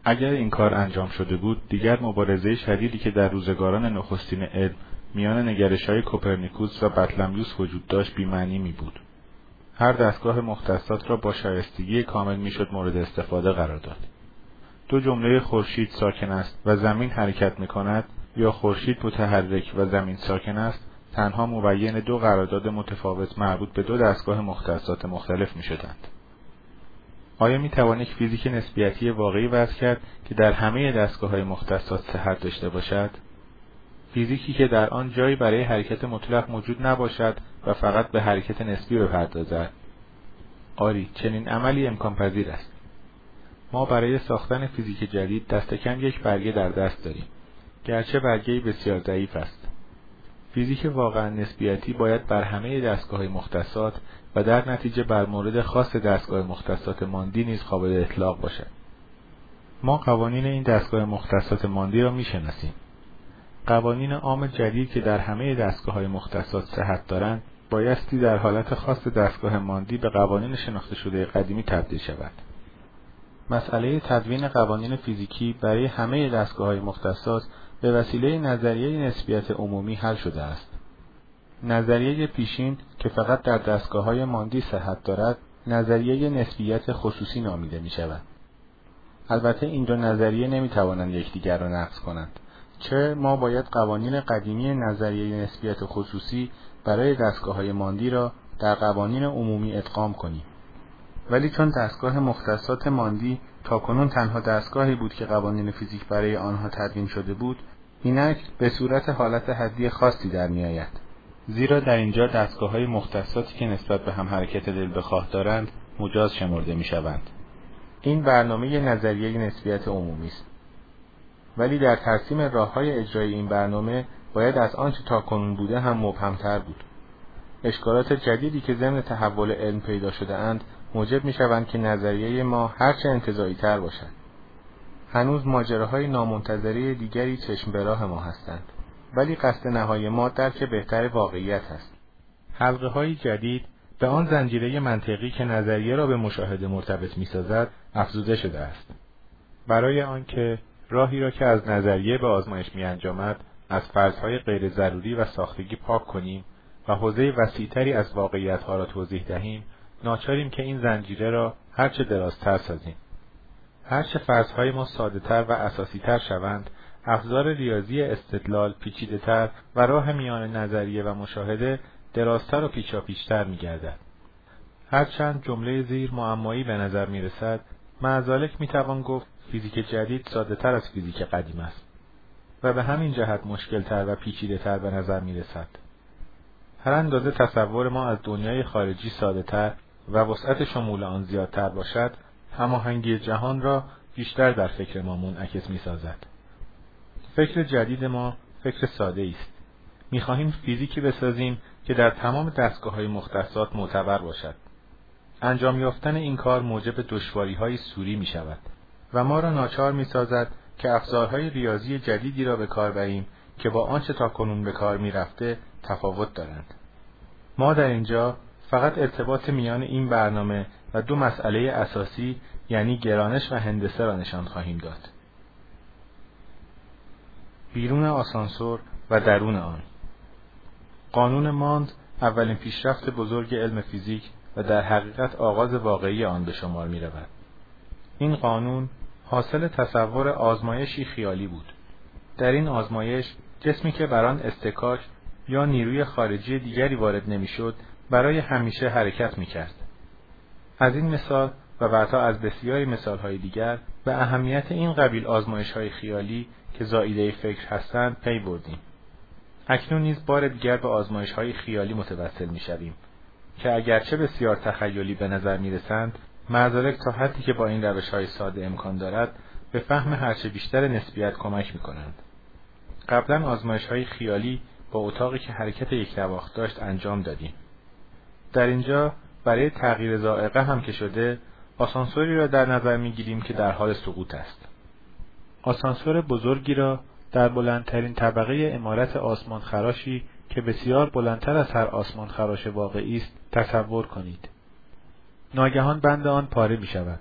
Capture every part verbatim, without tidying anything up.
اگر این کار انجام شده بود، دیگر مبارزه شدیدی که در روزگاران نخستین علم میان نگرش‌های کوپرنیکوس و بطلمیوس وجود داشت بی‌معنی می‌بود. هر دستگاه مختصات را با شایستگی کامل میشد مورد استفاده قرار داد. دو جمله خورشید ساکن است و زمین حرکت می‌کند یا خورشید متحرک و زمین ساکن است تنها مبین دو قرارداد متفاوت مربوط به دو دستگاه مختصات مختلف می‌شدند. آیا می‌توان یک فیزیک نسبیتی واقعی وضع کرد که در همه دستگاه‌های مختصات صحت داشته باشد؟ فیزیکی که در آن جایی برای حرکت مطلق موجود نباشد و فقط به حرکت نسبی بپردازد؟ آری، چنین عملی امکان پذیر است. ما برای ساختن فیزیک جدید دست کم یک برگه در دست داریم، گرچه برگه‌ای بسیار ضعیف است. فیزیک واقعا نسبیتی باید بر همه دستگاه‌های مختصات و در نتیجه بر مورد خاص دستگاه مختصات ماندی نیز قابل اطلاق باشد. ما قوانین این دستگاه مختصات ماندی را می‌شناسیم. قوانین عام جدید که در همه دستگاه‌های مختصات صحت دارند، بایستی در حالت خاص دستگاه ماندی به قوانین شناخته شده قدیمی تبدیل شود. مسئله تدوین قوانین فیزیکی برای همه دستگاه‌های مختصات به وسیله نظریه نسبیت عمومی حل شده است. نظریه پیشین که فقط در دستگاه‌های ماندی صحت دارد، نظریه نسبیت خصوصی نامیده می‌شود. البته این دو نظریه نمی‌توانند یکدیگر را نقض کنند، چه ما باید قوانین قدیمی نظریه نسبیت خصوصی برای دستگاه‌های ماندی را در قوانین عمومی ادغام کنیم. ولی چون دستگاه مختصات ماندی تاکنون تنها دستگاهی بود که قوانین فیزیک برای آنها تدوین شده بود، اینک به صورت حالت حدی خاصی در می‌آید. زیرا در اینجا دستگاه‌های مختصاتی که نسبت به هم حرکت دل بخواه دارند مجاز شمرده می‌شوند. این برنامه نظریه نسبیت عمومی است. ولی در ترسیم راه‌های اجرای این برنامه باید از آنچه تاکنون بوده هم مبهم‌تر بود. اشکالات جدیدی که ضمن تحول علم پیدا شده اند موجب می‌شوند که نظریه ما هرچه انتزاعی‌تر باشد. هنوز ماجراهای نامنتظره دیگری چشم به راه ما هستند، ولی قصد نهایی ما درک بهتر واقعیت است. حلقه‌های جدید به آن زنجیره منطقی که نظریه را به مشاهده مرتبط می‌سازد افزوده شده است. برای آنکه راهی را که از نظریه به آزمایش می‌انجامد از فرض‌های غیر ضروری و ساختگی پاک کنیم و حوزه وسیع‌تری از واقعیت‌ها را توضیح دهیم، ناچاریم که این زنجیره را هرچه درازتر سازیم. هرچه فرض‌های ما ساده‌تر و اساسی‌تر شوند، ابزار ریاضی استدلال پیچیده‌تر و راه میان نظریه و مشاهده درازتر و پیچاپیچ‌تر می‌گردد. هرچند جمله زیر معمایی به نظر می‌رسد، مع ذلک می‌توان گفت فیزیک جدید ساده‌تر از فیزیک قدیم است و به همین جهت مشکل‌تر و پیچیده‌تر به نظر می‌رسد. هر اندازه تصور ما از دنیای خارجی ساده‌تر و وسعت شمول آن زیادتر باشد، هماهنگی جهان را بیشتر در فکر ما منعکس می‌سازد. فکر جدید ما فکر ساده است. می‌خواهیم فیزیکی بسازیم که در تمام دستگاه‌های مختصات معتبر باشد. انجام یافتن این کار موجب دشواری‌های سوری می‌شود و ما را ناچار می‌سازد که ابزارهای ریاضی جدیدی را به کار بریم که با آنچه تاکنون به کار می‌رفته تفاوت دارند. ما در اینجا فقط ارتباط میان این برنامه و دو مسئله اساسی یعنی گرانش و هندسه را نشان خواهیم داد. بیرون آسانسور و درون آن. قانون ماند اولین پیشرفت بزرگ علم فیزیک و در حقیقت آغاز واقعی آن به شمار می رود. این قانون حاصل تصور آزمایشی خیالی بود. در این آزمایش جسمی که بر آن اصطکاک یا نیروی خارجی دیگری وارد نمی‌شد برای همیشه حرکت می‌کرد. از این مثال و بعدها از بسیاری مثال‌های دیگر به اهمیت این قبیل آزمایش‌های خیالی که زائیده فکر هستند پی بردیم. اکنون نیز بار دیگر به آزمایش‌های خیالی متوسل می‌شویم که اگرچه بسیار تخیلی به نظر می‌رسند، مع ذلک تا حدی که با این روش‌های ساده امکان دارد به فهم هرچه بیشتر نسبیت کمک می‌کنند. قبلا آزمایش‌های خیالی با اتاقی که حرکت یک نواخت داشت انجام دادیم. در اینجا برای تغییر ذائقه هم که شده، آسانسوری را در نظر می‌گیریم که در حال سقوط است. آسانسور بزرگی را در بلندترین طبقه عمارت آسمان خراشی که بسیار بلندتر از هر آسمان خراش واقعی است تصور کنید. ناگهان بند آن پاره می‌شود و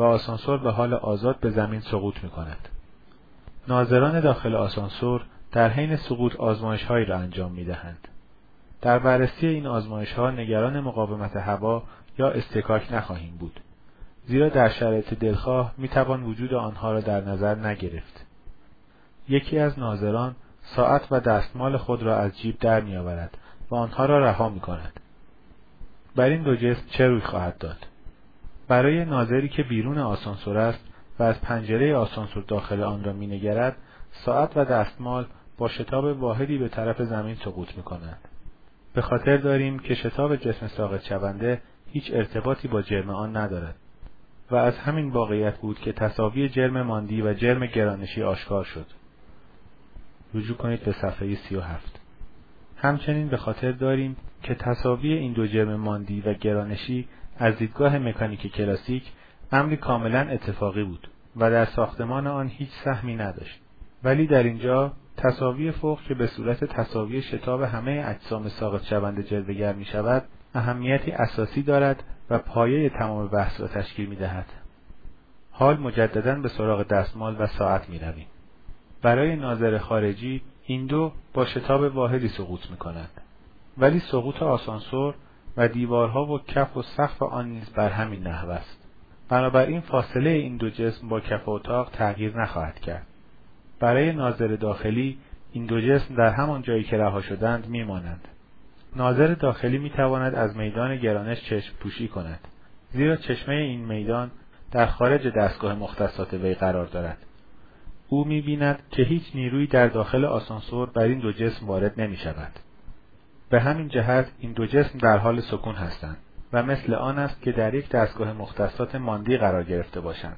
و آسانسور به حال آزاد به زمین سقوط می‌کند. ناظران داخل آسانسور در حین سقوط آزمایش‌هایی را انجام می‌دهند. در بررسی این آزمایش‌ها نگران مقاومت هوا یا اصطکاک نخواهیم بود، زیرا در شرایط دلخواه می‌توان وجود آنها را در نظر نگرفت. یکی از ناظران ساعت و دستمال خود را از جیب در می‌آورد و آنها را رها می‌کند. بر این دو جسم چه روی خواهد داد؟ برای ناظری که بیرون آسانسور است و از پنجره آسانسور داخل آن را می‌نگرد، ساعت و دستمال با شتاب واحدی به طرف زمین سقوط می‌کنند. به خاطر داریم که شتاب جسم ساقط شونده هیچ ارتباطی با جرم آن ندارد و از همین واقعیت بود که تساوی جرم ماندی و جرم گرانشی آشکار شد. رجوع کنید به صفحه سی و هفت. همچنین به خاطر داریم که تساوی این دو جرم ماندی و گرانشی از دیدگاه مکانیک کلاسیک امری کاملا اتفاقی بود و در ساختمان آن هیچ سهمی نداشت. ولی در اینجا تساوی فوق که به صورت تساوی شتاب همه اجسام ساقط شونده جلوه‌گر می شود، اهمیتی اساسی دارد و پایه تمام بحث را تشکیل می دهد. حال مجدداً به سراغ دستمال و ساعت می رویم. برای ناظر خارجی این دو با شتاب واحدی سقوط می کنند. ولی سقوط آسانسور و دیوارها و کف و سقف آن نیز بر همین نحو است. بنابراین فاصله این دو جسم با کف اتاق تغییر نخواهد کرد. برای ناظر داخلی این دو جسم در همان جایی که رها شدند می مانند. ناظر داخلی می تواند از میدان گرانش چشم پوشی کند، زیرا چشمه این میدان در خارج دستگاه مختصات وی قرار دارد. او می بیند که هیچ نیرویی در داخل آسانسور بر این دو جسم وارد نمی شود. به همین جهت این دو جسم در حال سکون هستند و مثل آن است که در یک دستگاه مختصات ماندی قرار گرفته باشند.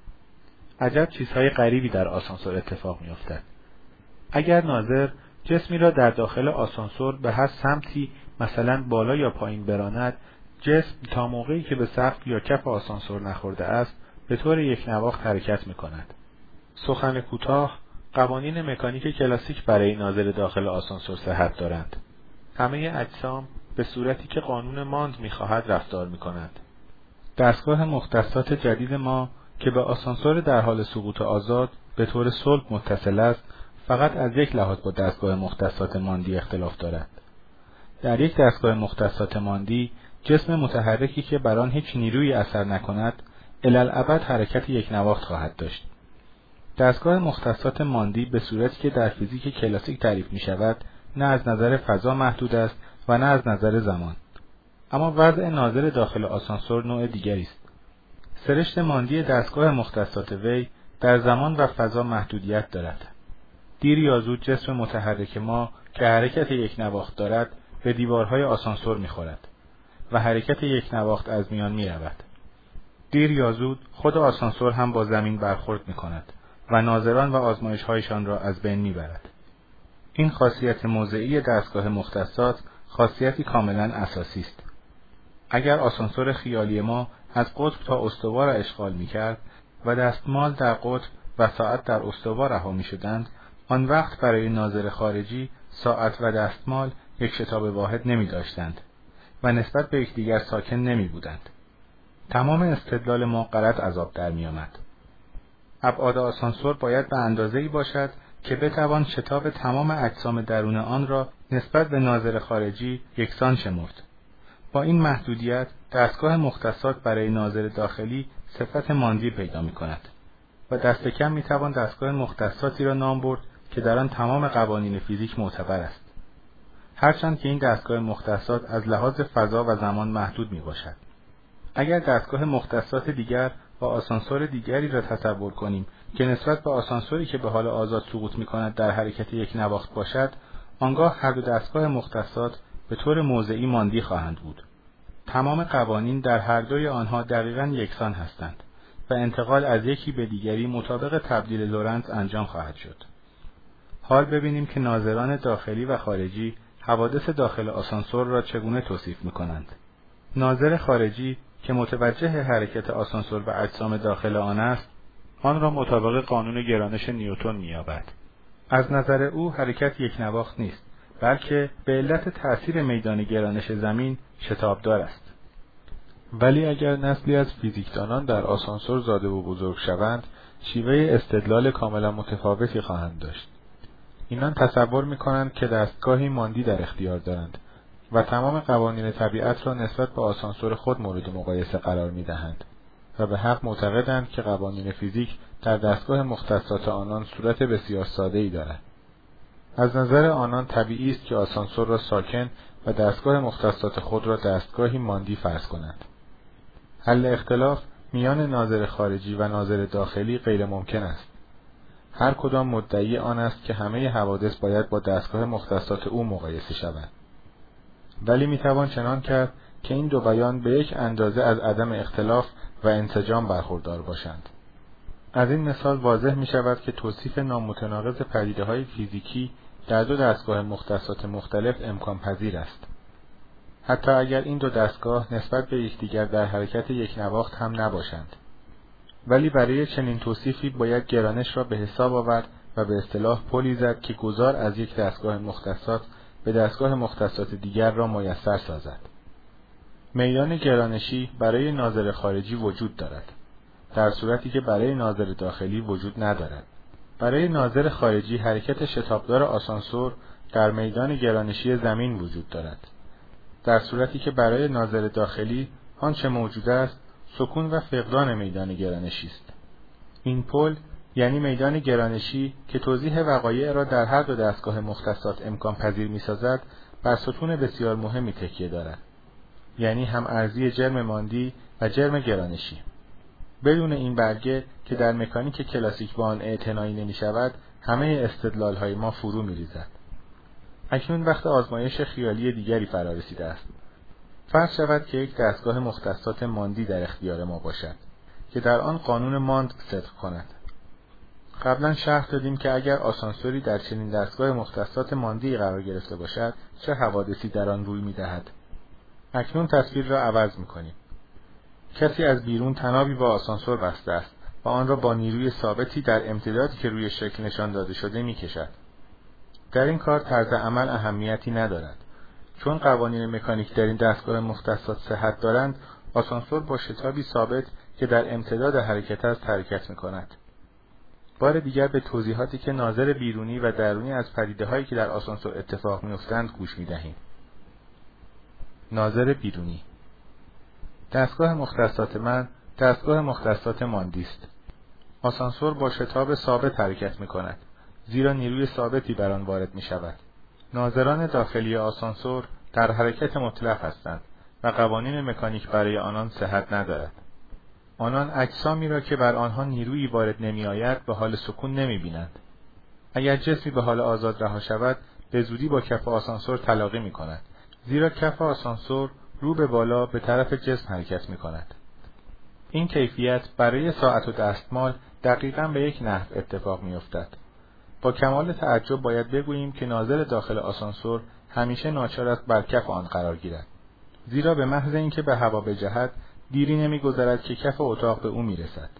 عجب چیزهای غریبی در آسانسور اتفاق می افتد. اگر ناظر جسمی را در داخل آسانسور به هر سمتی مثلا بالا یا پایین براند، جسم تا موقعی که به سقف یا کف آسانسور نخورده است به طور یک نواخت حرکت می کند. سخن کوتاه، قوانین مکانیک کلاسیک برای ناظر داخل آسانسور صحت دارند. همه اجسام به صورتی که قانون ماند می خواهد رفتار می کند. دستگاه مختصات جدید ما که به آسانسور در حال سقوط آزاد به طور صلب متصل است، فقط از یک لحاظ با دستگاه مختصات ماندی اختلاف دارد. در یک دستگاه مختصات ماندی، جسم متحرکی که بر آن هیچ نیرویی اثر نکند، الالابد حرکت یک نواخت خواهد داشت. دستگاه مختصات ماندی به صورتی که در فیزیک کلاسیک تعریف می شود، نه از نظر فضا محدود است و نه از نظر زمان. اما وضع ناظر داخل آسانسور نوع دیگری است. سرشت ماندی دستگاه مختصات وی در زمان و فضا محدودیت دارد. دیر یا زود جسم متحرک ما که حرکت یک نواخت دارد به دیوارهای آسانسور می‌خورد و حرکت یک نواخت از میان می‌رود. دیر یا زود خود آسانسور هم با زمین برخورد می‌کند و ناظران و آزمایش‌هایشان را از بین می‌برد. این خاصیت موضعی دستگاه مختصات خاصیتی کاملا اساسی است. اگر آسانسور خیالی ما از قطب تا استوا را اشغال می‌کرد و دستمال در قطب و ساعت در استوا رها می‌شدند، آن وقت برای ناظر خارجی ساعت و دستمال یک شتاب واحد نمی‌داشتند و نسبت به یکدیگر ساکن نمی‌بودند. تمام استدلال ما غلط از آب در می‌آمد. ابعاد آسانسور باید به اندازه‌ای باشد که بتوان شتاب تمام اجسام درون آن را نسبت به ناظر خارجی یکسان شمرد. با این محدودیت دستگاه مختصات برای ناظر داخلی صفت ماندی پیدا می‌کند و دست کم می‌توان دستگاه مختصاتی را نام برد که در آن تمام قوانین فیزیک معتبر است. هرچند که این دستگاه مختصات از لحاظ فضا و زمان محدود میباشد. اگر دستگاه مختصات دیگر و آسانسور دیگری را تصور کنیم که نسبت به آسانسوری که به حال آزاد سقوط میکند در حرکت یک نواخت باشد، آنگاه هر دو دستگاه مختصات به طور موضعی ماندی خواهند بود. تمام قوانین در هر دوی آنها دقیقاً یکسان هستند و انتقال از یکی به دیگری مطابق تبدیل لورنت انجام خواهد شد. حال ببینیم که ناظران داخلی و خارجی حوادث داخل آسانسور را چگونه توصیف می‌کنند. ناظر خارجی که متوجه حرکت آسانسور و اجسام داخل آن است، آن را مطابق قانون گرانش نیوتن می‌یابد. از نظر او حرکت یک نواخت نیست، بلکه به علت تأثیر میدان گرانش زمین شتابدار است. ولی اگر نسلی از فیزیکدانان در آسانسور زاده و بزرگ شوند، شیوه استدلال کاملا متفاوتی خواهند داشت. اینان تصور می‌کنند که دستگاهی ماندی در اختیار دارند و تمام قوانین طبیعت را نسبت به آسانسور خود مورد مقایسه قرار می‌دهند و به حق معتقدند که قوانین فیزیک در دستگاه مختصات آنان صورت بسیار ساده‌ای دارد. از نظر آنان طبیعی است که آسانسور را ساکن و دستگاه مختصات خود را دستگاهی ماندی فرض کنند. حل اختلاف میان ناظر خارجی و ناظر داخلی غیر ممکن است. هر کدام مدعی آن است که همه حوادث باید با دستگاه مختصات او مقایسه شود. ولی میتوان چنان کرد که این دو بیان به یک اندازه از عدم اختلاف و انسجام برخوردار باشند. از این مثال واضح می شود که توصیف نامتناقض پدیده‌های فیزیکی در دو دستگاه مختصات مختلف امکان پذیر است. حتی اگر این دو دستگاه نسبت به یکدیگر در حرکت یک نواخت هم نباشند. ولی برای چنین توصیفی باید گرانش را به حساب آورد و به اصطلاح پلی زد که گذار از یک دستگاه مختصات به دستگاه مختصات دیگر را میسر سازد. میدان گرانشی برای ناظر خارجی وجود دارد، در صورتی که برای ناظر داخلی وجود ندارد. برای ناظر خارجی حرکت شتابدار آسانسور در میدان گرانشی زمین وجود دارد، در صورتی که برای ناظر داخلی آنچه موجود است سکون و فقدان میدان گرانشی است. این پل یعنی میدان گرانشی که توضیح وقایع را در هر دو دستگاه مختصات امکان پذیر می‌سازد، بر ستون بسیار مهمی تکیه دارد، یعنی هم ارزی جرم ماندی و جرم گرانشی. بدون این برگه که در مکانیک کلاسیک با آن اعتنایی نمی شود، همه استدلال های ما فرو می ریزد. اکنون وقت آزمایش خیالی دیگری فرا رسیده است. فرض شود که یک دستگاه مختصات ماندی در اختیار ما باشد که در آن قانون ماند صدق کند. قبلا شرح دادیم که اگر آسانسوری در چنین دستگاه مختصات ماندی قرار گرفته باشد، چه حوادثی در آن روی می دهد. اکنون تصویر را عوض می کنیم. کسی از بیرون تنابی با آسانسور بسته است و آن را با نیروی ثابتی در امتدادی که روی شکل نشان داده شده می کشد. در این کار طرز عمل اهمیتی ندارد. چون قوانین مکانیک در این دستگاه مختصات صحت دارند، آسانسور با شتابی ثابت که در امتداد حرکت است حرکت می کند. بار دیگر به توضیحاتی که ناظر بیرونی و درونی از پدیده‌هایی که در آسانسور اتفاق می‌افتند گوش می‌دهیم. ناظر بیرونی: دستگاه مختصات من دستگاه مختصات ماندی است. آسانسور با شتاب ثابت حرکت می‌کند، زیرا نیروی ثابتی بر آن وارد می‌شود. ناظران داخلی آسانسور در حرکت مطلق هستند و قوانین مکانیک برای آنان صحت ندارد. آنان اجسامی را که بر آنها نیرویی وارد نمی‌آید به حال سکون نمی‌بینند. اگر جسمی به حال آزاد رها شود، به زودی با کف آسانسور تلاقی می‌کند، زیرا کف آسانسور رو به بالا به طرف جسم حرکت می‌کند. این کیفیت برای ساعت و دستمال دقیقاً به یک نحو اتفاق می‌افتد. با کمال تعجب باید بگوییم که ناظر داخل آسانسور همیشه ناچار است بر کف آن قرار گیرد، زیرا به محض اینکه به هوا بجهد دیری نمی‌گذرد که کف اتاق به او می‌رسد.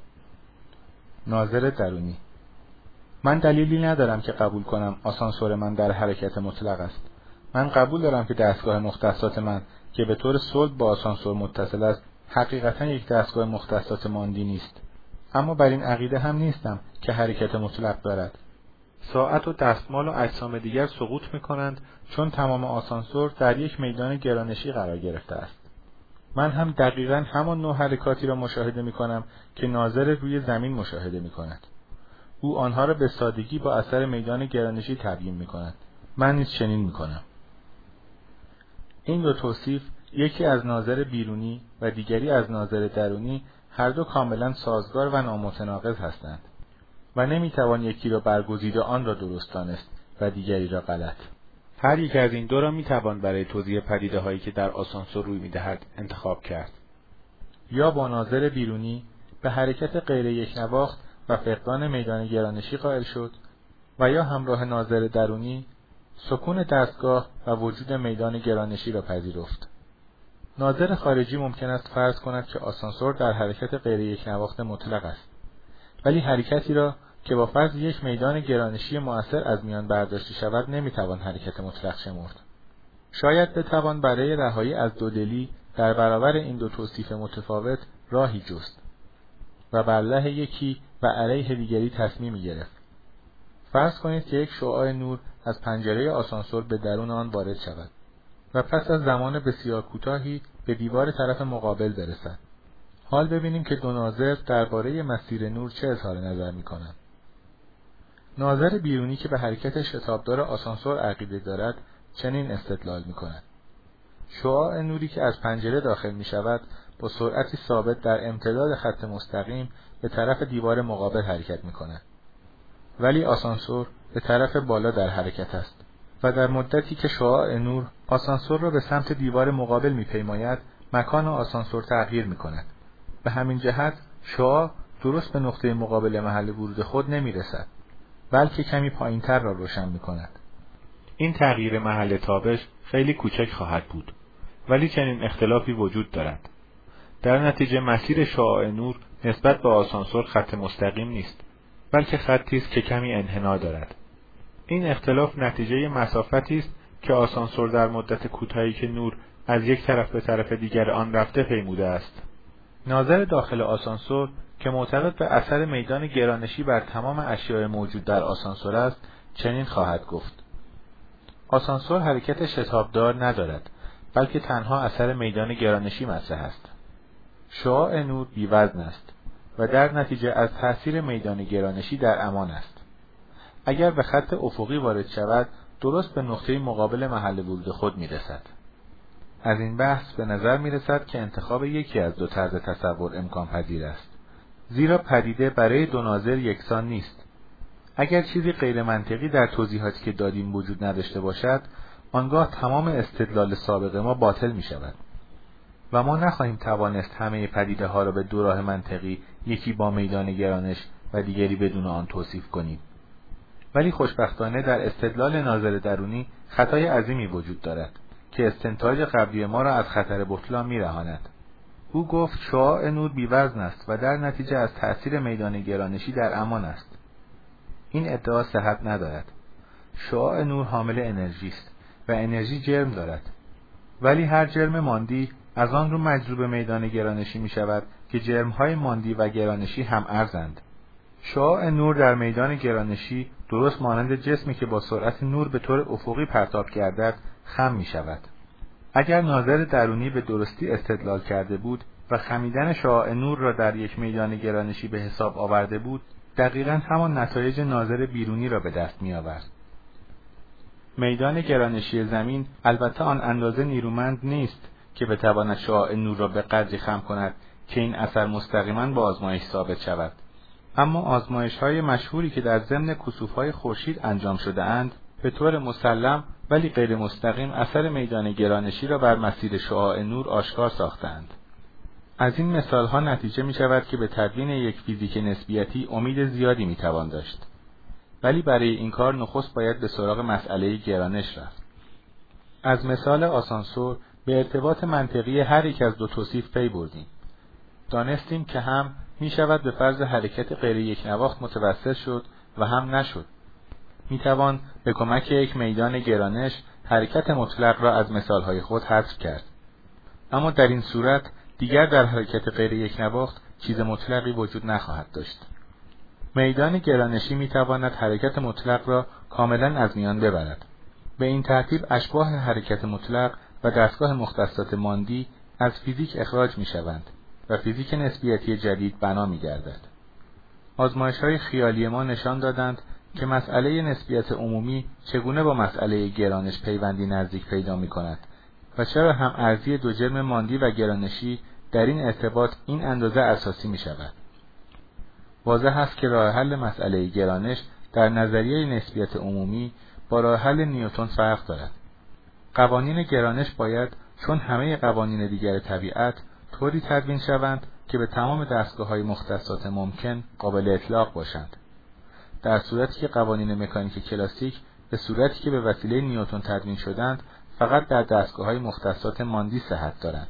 ناظر درونی: من دلیلی ندارم که قبول کنم آسانسور من در حرکت مطلق است. من قبول دارم که دستگاه مختصات من که به طور صلب با آسانسور متصل است حقیقتا یک دستگاه مختصات ماندی نیست، اما بر این عقیده هم نیستم که حرکت مطلق دارد. ساعت و دستمال و اجسام دیگر سقوط می‌کنند چون تمام آسانسور در یک میدان گرانشی قرار گرفته است. من هم دقیقاً همان نوع حرکاتی را مشاهده می‌کنم که ناظر روی زمین مشاهده می‌کند. او آنها را به سادگی با اثر میدان گرانشی تبیین می‌کند. من نیز چنین می‌کنم. این دو توصیف، یکی از ناظر بیرونی و دیگری از ناظر درونی، هر دو کاملاً سازگار و نامتناقض هستند و نمی‌توان یکی را برگزیده آن را درست دانست و دیگری را غلط. هر یک از این دو را می‌توان برای توضیح پدیده‌هایی که در آسانسور روی می‌دهد انتخاب کرد. یا با ناظر بیرونی به حرکت غیر یک نواخت و فقدان میدان گرانشی قائل شد و یا همراه ناظر درونی سکون دستگاه و وجود میدان گرانشی را پذیرفت. ناظر خارجی ممکن است فرض کند که آسانسور در حرکت غیر یک نواخت مطلق است، ولی حرکتی را که با فرض یک میدان گرانشی مؤثر از میان برداشته شود نمیتوان حرکت مطلق شمرد. شاید بتوان برای رهایی از دودلی در برابر این دو توصیف متفاوت راهی جست و بر علیه یکی و علیه دیگری تصمیمی گرفت. فرض کنید که یک شعاع نور از پنجره آسانسور به درون آن وارد شود و پس از زمان بسیار کوتاهی به دیوار طرف مقابل برسد. حال ببینیم که دو ناظر درباره مسیر نور چه اظهار نظر می‌کنند. ناظر بیرونی که به حرکت شتابدار آسانسور عقیده دارد چنین استدلال می‌کند: شعاع نوری که از پنجره داخل می‌شود با سرعتی ثابت در امتداد خط مستقیم به طرف دیوار مقابل حرکت می‌کند، ولی آسانسور به طرف بالا در حرکت است و در مدتی که شعاع نور آسانسور را به سمت دیوار مقابل می‌پیماید، مکان آسانسور تغییر می‌کند. به همین جهت شعاع درست به نقطه مقابل محل ورود خود نمی‌رسد، بلکه کمی پایین‌تر را روشن می‌کند. این تغییر محل تابش خیلی کوچک خواهد بود، ولی چنین اختلافی وجود دارد. در نتیجه مسیر شعاع نور نسبت به آسانسور خط مستقیم نیست، بلکه خطی است که کمی انحنا دارد. این اختلاف نتیجه مسافتی است که آسانسور در مدت کوتاهی که نور از یک طرف به طرف دیگر آن رفته پیموده است. ناظر داخل آسانسور که معتقد به اثر میدان گرانشی بر تمام اشیاء موجود در آسانسور است، چنین خواهد گفت: آسانسور حرکت شتابدار ندارد، بلکه تنها اثر میدان گرانشی مطرح است. شعاع نور بی‌وزن است و در نتیجه از تأثیر میدان گرانشی در امان است. اگر به خط افقی وارد شود، درست به نقطه مقابل محل ورود خود می‌رسد. از این بحث به نظر می‌رسد که انتخاب یکی از دو طرز تصور امکان پذیر است، زیرا پدیده برای دو ناظر یکسان نیست. اگر چیزی غیر منطقی در توضیحاتی که دادیم وجود نداشته باشد، آنگاه تمام استدلال سابق ما باطل می‌شود و ما نخواهیم توانست همه پدیده ها را به دو راه منطقی، یکی با میدان گرانش و دیگری بدون آن توصیف کنیم. ولی خوشبختانه در استدلال ناظر درونی خطای عظیمی وجود دارد که استنتاج قبلی ما را از خطر بطلان می‌رهاند. او گفت شعاع نور بی‌وزن است و در نتیجه از تأثیر میدان گرانشی در امان است. این ادعا صحت ندارد. شعاع نور حامل انرژی است و انرژی جرم دارد، ولی هر جرم ماندی از آن رو مجذوب میدان گرانشی می شود که جرم‌های ماندی و گرانشی هم ارزند. شعاع نور در میدان گرانشی درست مانند جسمی که با سرعت نور به طور افقی پرتاب گردد خم می شود. اگر ناظر درونی به درستی استدلال کرده بود و خمیدن شعاع نور را در یک میدان گرانشی به حساب آورده بود، دقیقاً همان نتایج ناظر بیرونی را به دست می آورد. میدان گرانشی زمین البته آن اندازه نیرومند نیست که بتواند شعاع نور را به قدری خم کند که این اثر مستقیما با آزمایش ثابت شود. اما آزمایش‌های مشهوری که در ضمن کسوف‌های خورشید انجام شده اند، به طور مسلم ولی غیر مستقیم اثر میدان گرانشی را بر مسیر شعاع نور آشکار ساختند. از این مثال‌ها نتیجه می‌شود که به تدوین یک فیزیک نسبیتی امید زیادی می‌توان داشت. ولی برای این کار نخست باید به سراغ مسئله گرانش رفت. از مثال آسانسور به ارتباط منطقی هر یک از دو توصیف پی بردیم. دانستیم که هم می شود به فرض حرکت غیر یک نواخت متوسل شد و هم نشد. می توان به کمک یک میدان گرانش حرکت مطلق را از مثالهای خود حذف کرد. اما در این صورت دیگر در حرکت غیر یک نواخت چیز مطلقی وجود نخواهد داشت. میدان گرانشی می تواند حرکت مطلق را کاملا از میان ببرد. به این ترتیب اشباح حرکت مطلق و دستگاه مختصات ماندی از فیزیک اخراج می شوند و فیزیک نسبیتی جدید بنا می گردد. آزمایش‌های خیالی ما نشان دادند که مسئله نسبیت عمومی چگونه با مسئله گرانش پیوندی نزدیک پیدا می کند و چرا هم ارزی دو جرم ماندی و گرانشی در این ارتباط این اندازه اساسی می شود. واضح است که راه حل مسئله گرانش در نظریه نسبیت عمومی با راه حل نیوتن فرق دارد. قوانین گرانش باید چون همه قوانین دیگر طبیعت طوری تدوین شوند که به تمام دستگاه‌های مختصات ممکن قابل اطلاق باشند. در صورتی که قوانین مکانیک کلاسیک به صورتی که به وسیله نیوتن تدوین شدند فقط در دستگاه‌های مختصات ماندی صحت دارند.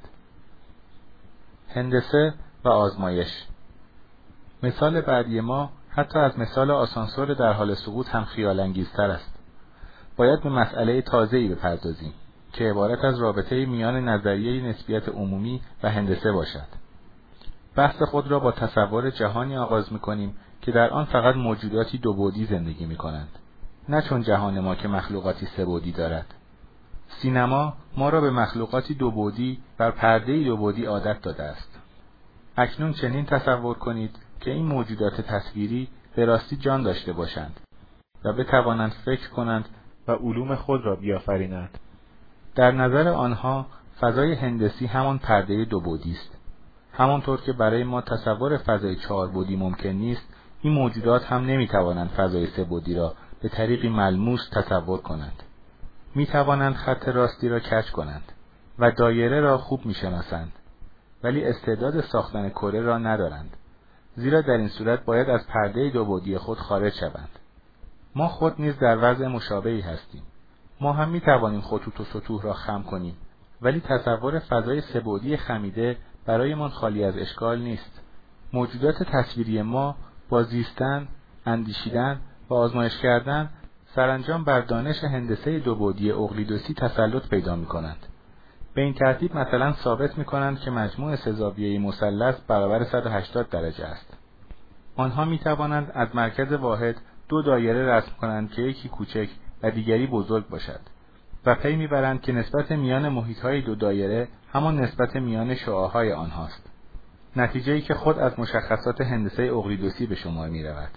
هندسه و آزمایش. مثال بعدی ما حتی از مثال آسانسور در حال سقوط هم خیال انگیزتر است. باید به مسئله تازه‌ای بپردازیم. که عبارت از رابطه میان نظریه نسبیت عمومی و هندسه باشد. بحث خود را با تصور جهانی آغاز می‌کنیم که در آن فقط موجوداتی دو بعدی زندگی می‌کنند، نه چون جهان ما که مخلوقاتی سه بعدی دارد. سینما ما را به مخلوقاتی دو بعدی بر پرده‌ای دو بعدی عادت داده است. اکنون چنین تصور کنید که این موجودات تصویری به راستی جان داشته باشند و بتوانند فکر کنند و علوم خود را بیافرینند. در نظر آنها فضای هندسی همان پرده دو بعدی است. همانطور که برای ما تصور فضای چهار بعدی ممکن نیست، این موجودات هم نمیتوانند فضای سه بعدی را به طریقی ملموس تصور کنند. میتوانند خط راستی را کج کنند و دایره را خوب میشناسند، ولی استعداد ساختن کره را ندارند، زیرا در این صورت باید از پرده دو بعدی خود خارج شوند. ما خود نیز در وضع مشابهی هستیم. ما هم میتوانیم خطوط و سطوح را خم کنیم، ولی تصور فضای سه بعدی خمیده برایمان خالی از اشکال نیست. موجودات تصویری ما با زیستن، اندیشیدن و آزمایش کردن سرانجام بر دانش هندسه دو بعدی اقلیدوسی تسلط پیدا می‌کنند. به این ترتیب مثلا ثابت می‌کنند که مجموع سه زاویه‌ای مثلث برابر صد و هشتاد درجه است. آنها می‌توانند از مرکز واحد دو دایره رسم کنند که یکی کوچک و دیگری بزرگ باشد و پی می‌برند که نسبت میان محیط‌های دو دایره همان نسبت میان شعاع‌های آنهاست. نتیجه‌ای که خود از مشخصات هندسه اقلیدوسی به شمار می‌رود.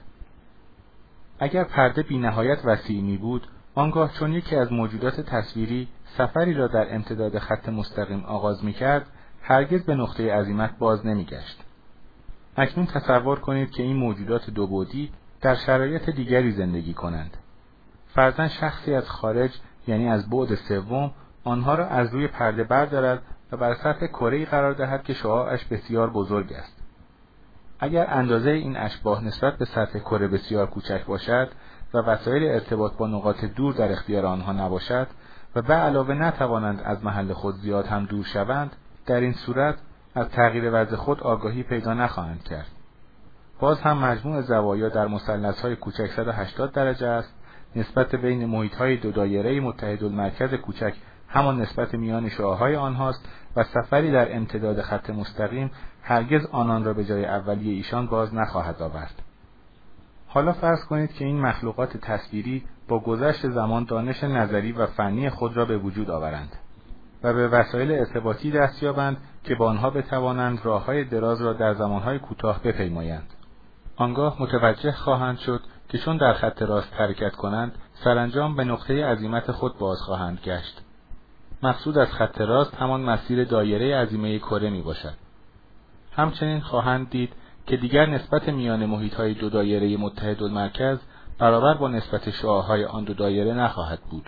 اگر پرده بی‌نهایت وسیع می‌بود، آنگاه چون یکی از موجودات تصویری سفری را در امتداد خط مستقیم آغاز می‌کرد، هرگز به نقطه عزیمت باز نمی‌گشت. اکنون تصور کنید که این موجودات دو بعدی در شرایط دیگری زندگی کنند. فرضاً شخصی از خارج، یعنی از بعد سوم، آنها را از روی پرده بردارد و بر سطح کره‌ای قرار دهد که شعاعش بسیار بزرگ است. اگر اندازه این اشباح نسبت به سطح کره بسیار کوچک باشد و وسایل ارتباط با نقاط دور در اختیار آنها نباشد و به علاوه نتوانند از محل خود زیاد هم دور شوند، در این صورت از تغییر وضع خود آگاهی پیدا نخواهند کرد. باز هم مجموع زوایا در مثلث‌های کوچک صد و هشتاد درجه است. نسبت بین محیط‌های دو دایره متحدالمرکز کوچک همان نسبت میان شعاع‌های آنهاست و سفری در امتداد خط مستقیم هرگز آنان را به جای اولیه ایشان باز نخواهد آورد. حالا فرض کنید که این مخلوقات تصویری با گذشت زمان دانش نظری و فنی خود را به وجود آورند و به وسایل ارتباطی دست یابند که با آنها بتوانند راه‌های دراز را در زمان‌های کوتاه بپیمایند. آنگاه متوجه خواهند شد که چون در خط راست حرکت کنند، سرانجام به نقطه عزیمت خود باز خواهند گشت. مقصود از خط راست همان مسیر دایره عظیمه کره می باشد. همچنین خواهند دید که دیگر نسبت میان محیط‌های دو دایره متحدالمرکز برابر با نسبت شعاع‌های آن دو دایره نخواهد بود.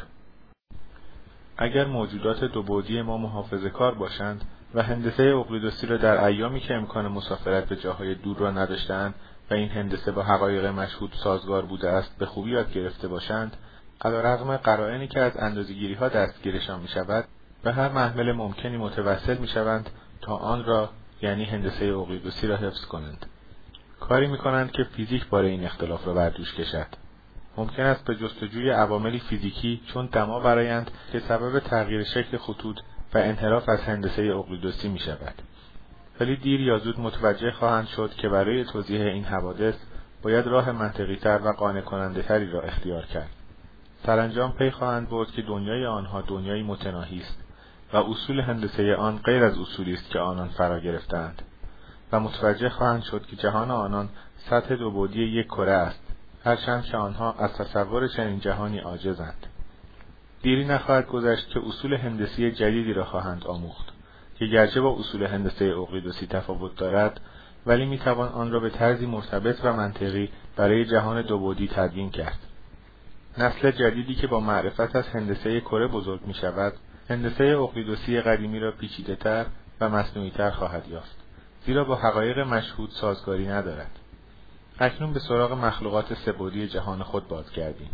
اگر موجودات دو بعدی ما محافظه‌کار باشند و هندسه اقلیدوسی را در ایامی که امکان مسافرت به جاهای دور را نداشتند و این هندسه با حقایق مشهود سازگار بوده است به خوبی یاد گرفته باشند، علیرغم قرائنی که از اندازه‌گیری‌ها دستگیرشان می‌شود، به هر محمل ممکنی متوسل می‌شوند تا آن را، یعنی هندسه اقلیدوسی را حفظ کنند. کاری می‌کنند که فیزیک باره این اختلاف را بر دوش کشد. ممکن است به جستجوی عواملی فیزیکی چون دما برآیند که سبب تغییر شکل خطوط و انحراف از هندسه اقلیدوسی می‌شود. ولی دیر یا زود متوجه خواهند شد که برای توضیح این حوادث باید راه منطقی‌تر و قانع کننده‌تری را اختیار کرد. سرانجام پی خواهند برد که دنیای آنها دنیایی متناهی است و اصول هندسه آن غیر از اصولی است که آنان فرا گرفتند و متوجه خواهند شد که جهان آنان سطح دو بعدی یک کره است، هرچند که آنها از تصور چنین جهانی عاجزند. دیری نخواهد گذشت که اصول هندسی جدیدی را خواهند آموخت که گرچه با اصول هندسه اقلیدوسی تفاوت دارد، ولی میتوان آن را به طرزی مرتبط و منطقی برای جهان دو بعدی تدوین کرد. نسل جدیدی که با معرفت از هندسه کره بزرگ می شود، هندسه اقلیدوسی قدیمی را پیچیده‌تر و مصنوعی‌تر خواهد یافت، زیرا با حقایق مشهود سازگاری ندارد. اکنون به سراغ مخلوقات سه بعدی جهان خود بازگردیم.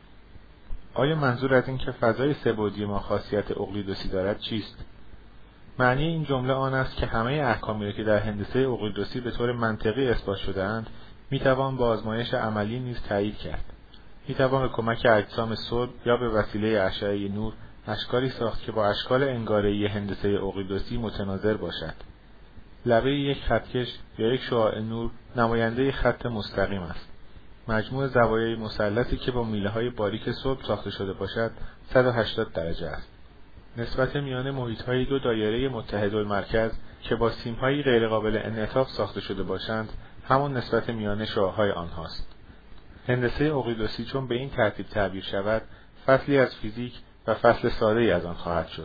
آیا منظور از این که فضای سه بعدی ما خاصیت اقلیدوسی دارد چیست؟ معنی این جمله آن است که همه احکامی را که در هندسه اقلیدوسی به طور منطقی اثبات شده‌اند، میتوان با آزمایش عملی نیز تایید کرد. میتوان به کمک اجسام صلب یا به وسیله اشعه نور اشکالی ساخت که با اشکال انگاره‌ای هندسه اقلیدوسی متناظر باشد. لبه یک خطکش یا یک شعاع نور نماینده خط مستقیم است. مجموع زوایای مثلثی که با میله‌های باریک صلب ساخته شده باشد صد و هشتاد درجه است. نسبت میان محیط‌های دو دایره متحدالمرکز که با سیم‌های غیرقابل انعطاف ساخته شده باشند همان نسبت میان شعاع‌های آنهاست. هندسه اقلیدوسی چون به این ترتیب تعبیر شود فصلی از فیزیک و فصل ساده‌ای از آن خواهد شد.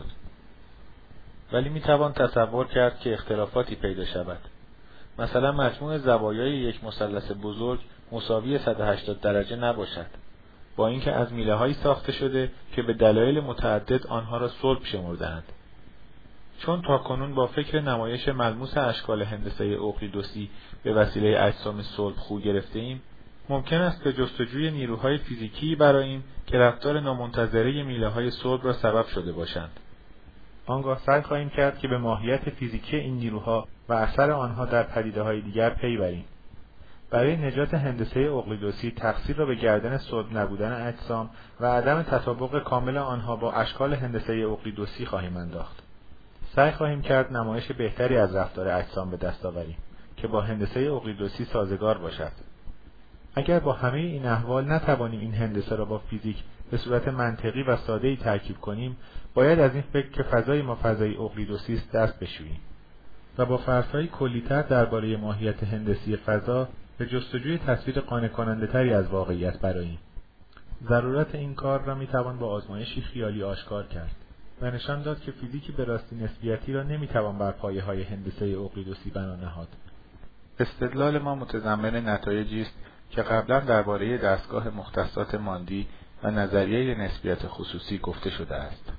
ولی میتوان تصور کرد که اختلافاتی پیدا شود. مثلا مجموع زوایای یک مثلث بزرگ مساوی صد و هشتاد درجه نباشد، با اینکه از میله‌هایی ساخته شده که به دلایل متعدد آنها را صلب شمرده‌اند. چون تاکنون با فکر نمایش ملموس اشکال هندسه اقلیدوسی به وسیله اجسام صلب خو گرفته‌ایم، ممکن است به جستجوی نیروهای فیزیکی براییم که رفتار نامنتظره میله‌های صلب را سبب شده باشند. آنگاه سعی خواهیم کرد که به ماهیت فیزیکی این نیروها و اثر آنها در پدیده‌های دیگر پی بریم. برای نجات هندسه اقلیدوسی تقصیر را به گردن صلب نبودن اجسام و عدم تطابق کامل آنها با اشکال هندسه اقلیدوسی خواهیم انداخت. سعی خواهیم کرد نمایش بهتری از رفتار اجسام به دست آوریم که با هندسه اقلیدوسی سازگار باشد. اگر با همه این احوال نتوانیم این هندسه را با فیزیک به صورت منطقی و ساده‌ای ترکیب کنیم، باید از این فکر که فضای ما فضای اقلیدوسی است دست بشوییم و با فرض‌های کلی‌تر درباره ماهیت هندسی فضا به جستجوی تصویر قانع کننده تری از واقعیت برآییم. ضرورت این کار را میتوان با آزمایشی خیالی آشکار کرد و نشان داد که فیزیک به راستی نسبیتی را نمیتوان بر پایه‌های هندسه اقلیدوسی بنا نهاد. استدلال ما متضمن نتایجی است که قبلا درباره دستگاه مختصات ماندی و نظریه نسبیت خصوصی گفته شده است.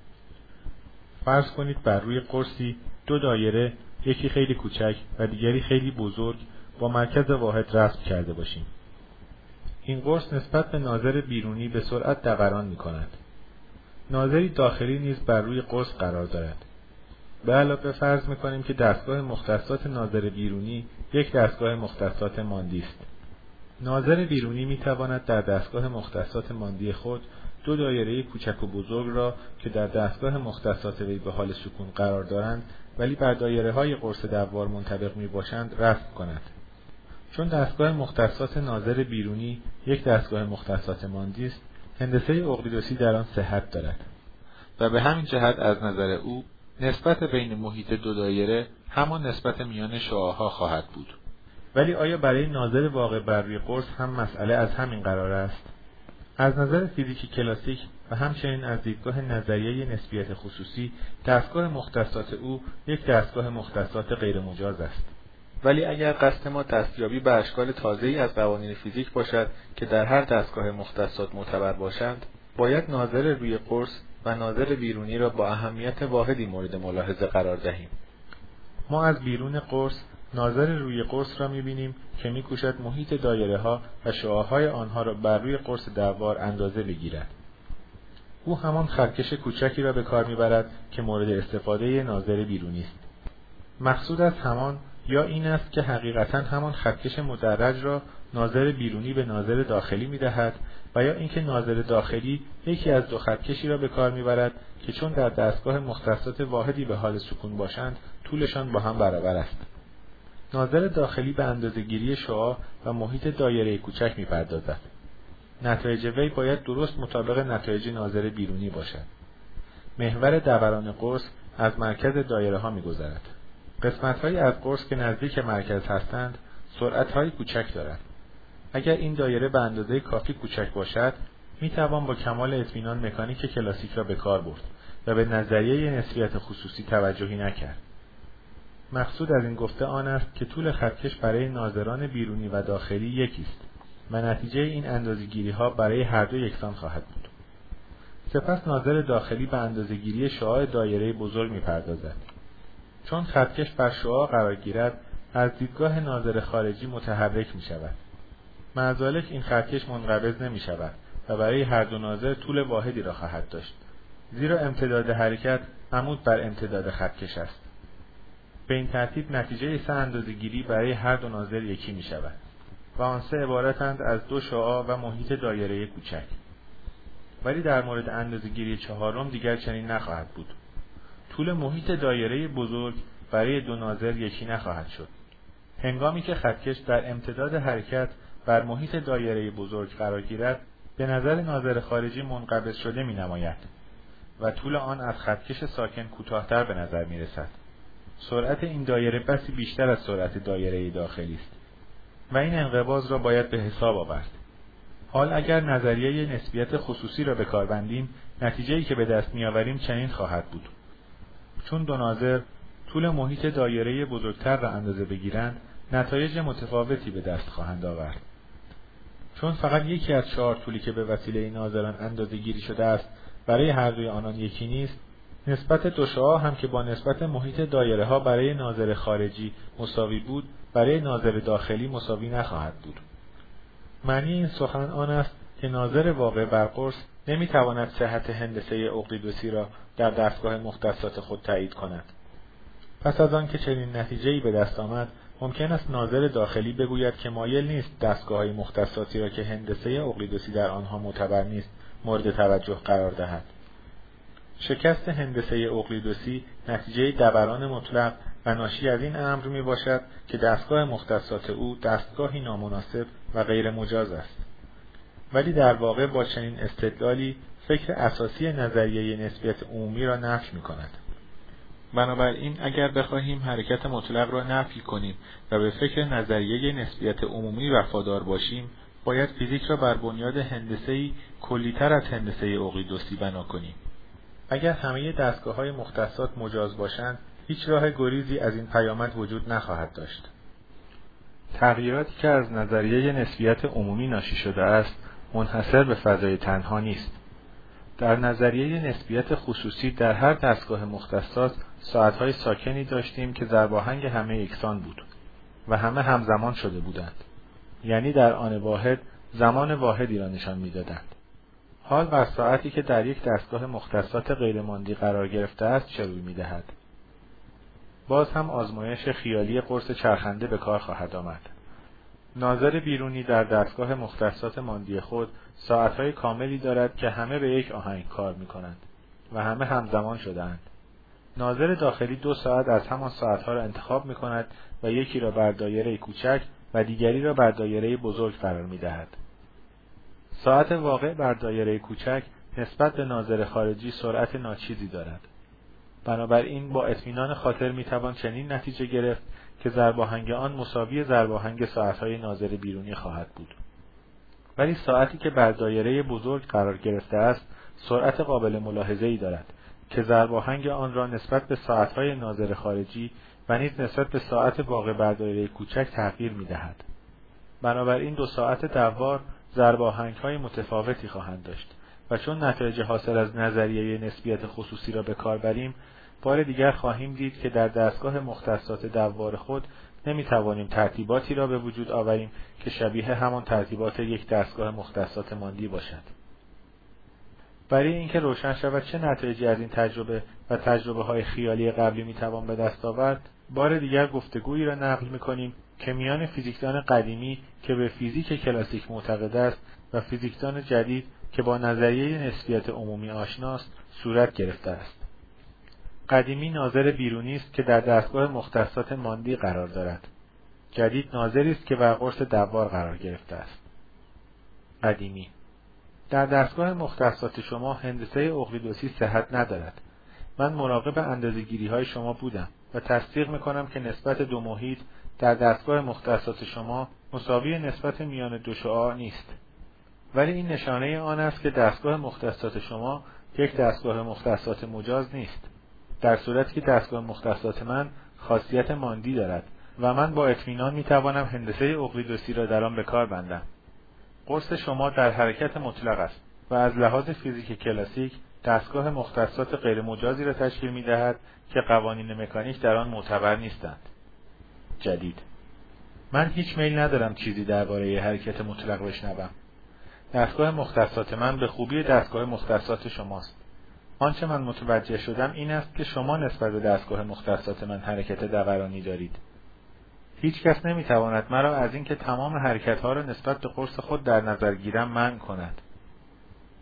فرض کنید بر روی قرصی دو دایره، یکی خیلی کوچک و دیگری خیلی بزرگ، با مرکز واحد رسم کرده باشیم. این قرص نسبت به ناظر بیرونی به سرعت دوران می کند. ناظری داخلی نیز بر روی قرص قرار دارد. به علاوه فرض می کنیم که دستگاه مختصات ناظر بیرونی یک دستگاه مختصات ماندی است. ناظر بیرونی می تواند در دستگاه مختصات ماندی خود دو دایره کوچک و بزرگ را که در دستگاه مختصات وی به حال سکون قرار دارند ولی بر دایره های قرص دوار منطبق می باشند رسم کند. چون دستگاه مختصات ناظر بیرونی یک دستگاه مختصات ماندی است، هندسه اقلیدوسی در آن صحت دارد و به همین جهت از نظر او نسبت بین محیط دو دایره همان نسبت میان شعاع‌ها خواهد بود. ولی آیا برای ناظر واقع بر روی قرص هم مسئله از همین قرار است؟ از نظر فیزیک کلاسیک و همچنین از دیدگاه نظریه نسبیت خصوصی، دستگاه مختصات او یک دستگاه مختصات غیر مجاز است. ولی اگر قصد ما دستیابی به اشکال تازه‌ای از قوانین فیزیک باشد که در هر دستگاه مختصات معتبر باشند، باید ناظر روی قرص و ناظر بیرونی را با اهمیت واحدی مورد ملاحظه قرار دهیم. ما از بیرون قرص ناظر روی قرص را می‌بینیم که می‌کوشد محیط دایره‌ها و شعاع‌های آنها را بر روی قرص دوار اندازه بگیرد. او همان خطکش کوچکی را به کار می‌برد که مورد استفاده ناظر بیرونی است. مقصود از همان یا این است که حقیقتاً همان خطکش مدرج را ناظر بیرونی به ناظر داخلی می‌دهد و یا اینکه ناظر داخلی یکی از دو خطکشی را به کار می‌برد که چون در دستگاه مختصات واحدی به حال سکون باشند طولشان با هم برابر است. ناظر داخلی به اندازه‌گیری شعاع و محیط دایره کوچک می‌پردازد. نتایج وی باید درست مطابق نتایج ناظر بیرونی باشد. محور دوران قرص از مرکز دایره‌ها می‌گذرد. قسمت‌هایی از قرص که نزدیک مرکز هستند، سرعت‌های کوچک دارند. اگر این دایره به اندازه کافی کوچک باشد، می‌توان با کمال اطمینان مکانیک کلاسیک را به کار برد و به نظریه نسبیت خصوصی توجهی نکرد. مقصود از این گفته آن است که طول خطکش برای ناظران بیرونی و داخلی یکی است و نتیجه این اندازه‌گیری‌ها برای هر دو یکسان خواهد بود. سپس ناظر داخلی به اندازه‌گیری شعاع دایره بزرگ می‌پردازد. چون خطکش بر شعاع قرار گیرد، از دیدگاه ناظر خارجی متحرک می‌شود. مع ذالک این خطکش منقبض نمی‌شود و برای هر دو ناظر طول واحدی را خواهد داشت، زیرا امتداد حرکت عمود بر امتداد خطکش است. به این ترتیب نتیجه سه اندازه‌گیری برای هر دو ناظر یکی می‌شود و آن سه عبارتند از دو شعاع و محیط دایره کوچک. ولی در مورد اندازه‌گیری چهارم دیگر چنین نخواهد بود. طول محیط دایره بزرگ برای دو ناظر یکی نخواهد شد. هنگامی که خطکش در امتداد حرکت بر محیط دایره بزرگ قرار گیرد، به نظر ناظر خارجی منقبض شده می نماید و طول آن از خطکش ساکن کوتاه‌تر به نظر می رسد. سرعت این دایره بسی بیشتر از سرعت دایره داخلی است و این انقباض را باید به حساب آورد. حال اگر نظریه نسبیت خصوصی را به کار بندیم، نتیجه‌ای که به دست می‌آوریم چنین خواهد بود: چون دو ناظر طول محیط دایره بزرگتر را اندازه بگیرند، نتایج متفاوتی به دست خواهند آورد. چون فقط یکی از چهار طولی که به وسیله ناظران اندازه گیری شده است برای هر دوی آنان یکی نیست، نسبت دو شعاع هم که با نسبت محیط دایره ها برای ناظر خارجی مساوی بود، برای ناظر داخلی مساوی نخواهد بود. معنی این سخن آن است که ناظر واقع بر قرص نمیتواند صحت هندسه اقلیدوسی را در دستگاه مختصات خود تایید کند. پس از آن که چنین نتیجه‌ای به دست آمد، ممکن است ناظر داخلی بگوید که مایل نیست دستگاه‌های مختصاتی را که هندسه اقلیدوسی در آنها معتبر نیست مورد توجه قرار دهد. شکست هندسه اقلیدوسی نتیجه دوران مطلق و ناشی از این امر می باشد که دستگاه مختصات او دستگاهی نامناسب و غیر مجاز است. ولی در واقع با چنین استدلالی فکر اساسی نظریه نسبیت عمومی را نفی می کند. بنابراین اگر بخواهیم حرکت مطلق را نفی کنیم و به فکر نظریه نسبیت عمومی وفادار باشیم، باید فیزیک را بر بنیاد هندسه‌ای کلی‌تر از هندسه اقلیدوسی بنا کنیم. اگر همه دستگاه‌های مختصات مجاز باشند، هیچ راه گریزی از این پیامد وجود نخواهد داشت. تغییراتی که از نظریه نسبیت عمومی ناشی شده است، منحصر به فضای تنها نیست. در نظریه نسبیت خصوصی در هر دستگاه مختصات ساعت‌های ساکنی داشتیم که ضرباهنگ همه یکسان بود و همه همزمان شده بودند. یعنی در آن واحد زمان واحدی را نشان می‌دادند. حال بر ساعتی که در یک دستگاه مختصات غیرماندی قرار گرفته است چه روی می‌دهد؟ باز هم آزمایش خیالی قرص چرخنده به کار خواهد آمد. ناظر بیرونی در دستگاه مختصات ماندی خود ساعت‌های کاملی دارد که همه به یک آهنگ کار می‌کنند و همه همزمان شده‌اند. ناظر داخلی دو ساعت از همان ساعت‌ها را انتخاب می‌کند و یکی را بر دایره کوچک و دیگری را بر دایره بزرگ قرار می‌دهد. ساعت واقع بر دایره کوچک نسبت به ناظر خارجی سرعت ناچیزی دارد. بنابراین با اطمینان خاطر میتوان چنین نتیجه گرفت که ضرباهنگ آن مساوی ضرباهنگ ساعت‌های ناظر بیرونی خواهد بود. ولی ساعتی که بر دایره بزرگ قرار گرفته است سرعت قابل ملاحظه‌ای دارد که ضرباهنگ آن را نسبت به ساعت‌های ناظر خارجی و نیز نسبت به ساعت واقع بر دایره کوچک تغییر می‌دهد. بنابراین دو ساعت دوار ضرباهنگ‌های متفاوتی خواهند داشت و چون نتایج حاصل از نظریه نسبیت خصوصی را به کار بریم، بار دیگر خواهیم دید که در دستگاه مختصات دوار خود نمی‌توانیم ترتیباتی را به وجود آوریم که شبیه همان ترتیبات یک دستگاه مختصات ماندی باشد. برای اینکه روشن شود چه نتایجی از این تجربه و تجربه‌های خیالی قبلی می‌توان به دست آورد، بار دیگر گفتگویی را نقل می‌کنیم که میان فیزیکدان قدیمی که به فیزیک کلاسیک معتقد است و فیزیکدان جدید که با نظریه نسبیت عمومی آشناست صورت گرفته است. قدیمی ناظر بیرونی است که در دستگاه مختصات ماندی قرار دارد. جدید ناظری است که بر قرص دوار قرار گرفته است. قدیمی: در دستگاه مختصات شما هندسه اقلیدوسی صحت ندارد. من مراقب اندازه‌گیری‌های شما بودم و تصدیق می‌کنم که نسبت دو محیط در دستگاه مختصات شما مساوی نسبت میان دو شعاع نیست. ولی این نشانه آن است که دستگاه مختصات شما یک دستگاه مختصات مجاز نیست، در صورتی که دستگاه مختصات من خاصیت ماندی دارد و من با اطمینان میتوانم هندسه اقلیدوسی را در آن به کار بندم. قرص شما در حرکت مطلق است و از لحاظ فیزیک کلاسیک دستگاه مختصات غیر مجازی را تشکیل میدهد که قوانین مکانیک در آن معتبر نیستند. جدید: من هیچ میل ندارم چیزی درباره حرکت مطلق بشنوم. دستگاه مختصات من به خوبی دستگاه مختصات شماست. آنچه من متوجه شدم این است که شما نسبت به دستگاه مختصات من حرکت دورانی دارید. هیچ کس نمیتواند مرا از اینکه تمام حرکتها را نسبت به قرص خود در نظر گیرم منع کند.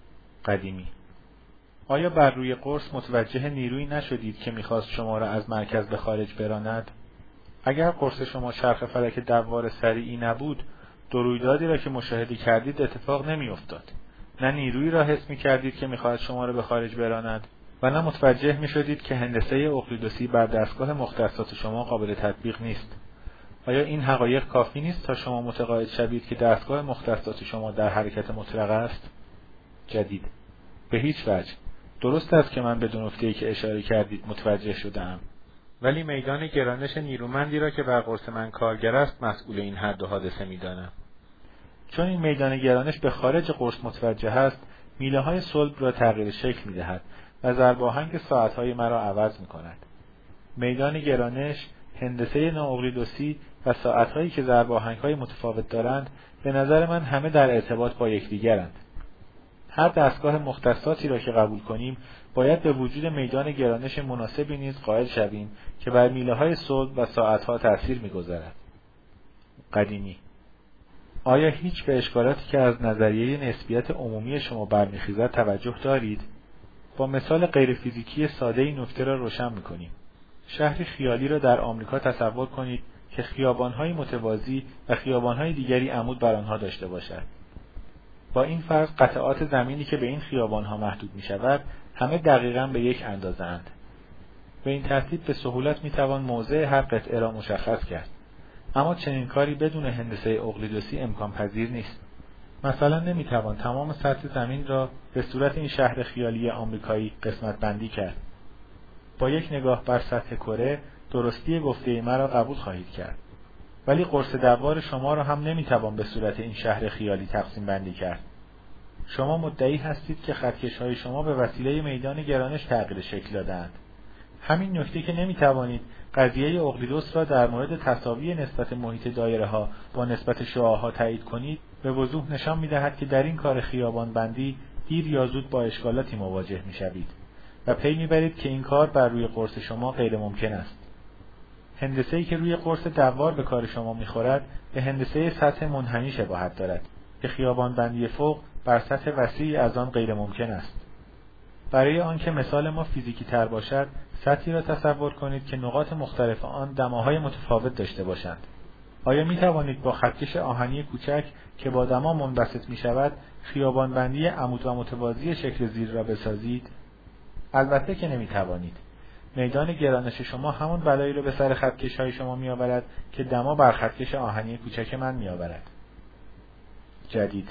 قدیمی: آیا بر روی قرص متوجه نیرویی نشدید که می‌خواست شما را از مرکز به خارج براند؟ اگر قرص شما چرخ فلک دوار سریعی نبود، دو رویدادی را که مشاهده کردید اتفاق نمی‌افتاد. نه نیرویی را حس می‌کردید که می‌خواهد شما را به خارج براند و نه متوجه می‌شدید که هندسه اقلیدوسی بر دستگاه مختصات شما قابل تطبیق نیست. آیا این حقایق کافی نیست تا شما متقاعد شوید که دستگاه مختصات شما در حرکت مطلق است؟ جدید: به هیچ وجه. درست است که من بدون نکته‌ای که اشاره کردید متوجه شده‌ام، ولی میدان گرانش نیرومندی را که بر قرص من کارگر است مسئول این هر دو حادثه می‌دانم. چون این میدان گرانش به خارج قرص متوجه است، میله‌های صلب را تغییر شکل می‌دهد و ضرباهنگ ساعت‌های مرا عوض می‌کند. میدان گرانش، هندسه نااقلیدوسی و ساعت‌هایی که ضرباهنگ‌های متفاوت دارند، به نظر من همه در ارتباط با یکدیگرند. هر دستگاه مختصاتی را که قبول کنیم، باید به وجود میدان گرانش مناسبی نیز قائل شویم که بر میله‌های صلب و ساعت‌ها تأثیر می‌گذارد. قدیمی: آیا هیچ به اشکالاتی که از نظریه نسبیت عمومی شما برمیخیزد توجه دارید؟ با مثال غیر فیزیکی ساده این نکته را روشن می‌کنیم. شهری خیالی را در آمریکا تصور کنید که خیابان‌های متوازی و خیابان‌های دیگری عمود بر آنها داشته باشد. با این فرض قطعات زمینی که به این خیابان‌ها محدود می‌شود، همه دقیقاً به یک اندازه‌اند. به این ترتیب به سهولت می‌توان موضع هر قطعه را مشخص کرد. اما چنین کاری بدون هندسه اقلیدوسی امکان پذیر نیست. مثلا نمی‌توان تمام سطح زمین را به صورت این شهر خیالی آمریکایی قسمت بندی کرد. با یک نگاه بر سطح کره، درستی گفته مرا قبول خواهید کرد. ولی قرص دوار شما را هم نمی‌توان به صورت این شهر خیالی تقسیم بندی کرد. شما مدعی هستید که خطکش‌های شما به وسیله میدان گرانش تغییر شکل داده‌اند. همین نکته که نمی‌توانید قضیه اقلیدوس را در مورد تساوی نسبت محیط دایره‌ها با نسبت شعاع‌ها تایید کنید، به وضوح نشان می‌دهد که در این کار خیابان بندی دیر یا زود با اشکالاتی مواجه می‌شوید و پی می‌برید که این کار بر روی قرص شما غیر ممکن است. هندسه‌ای که روی قرص دوار به کار شما می‌خورد، به هندسه سطح منحنی شباهت دارد که خیابان بندی فوق بر سطح وسیعی از آن غیر ممکن است. برای آنکه مثال ما فیزیکی تر باشد، سطحی را تصور کنید که نقاط مختلف آن دماهای متفاوت داشته باشند. آیا می توانید با خطکش آهنی کوچک که با دما منبسط می شود، خیابان بندی عمود و متوازی شکل زیر را بسازید؟ البته که نمی توانید. میدان گرانش شما همان بلایی را به سر خطکش های شما می آورد که دما بر خطکش آهنی کوچک من می آورد. جدید: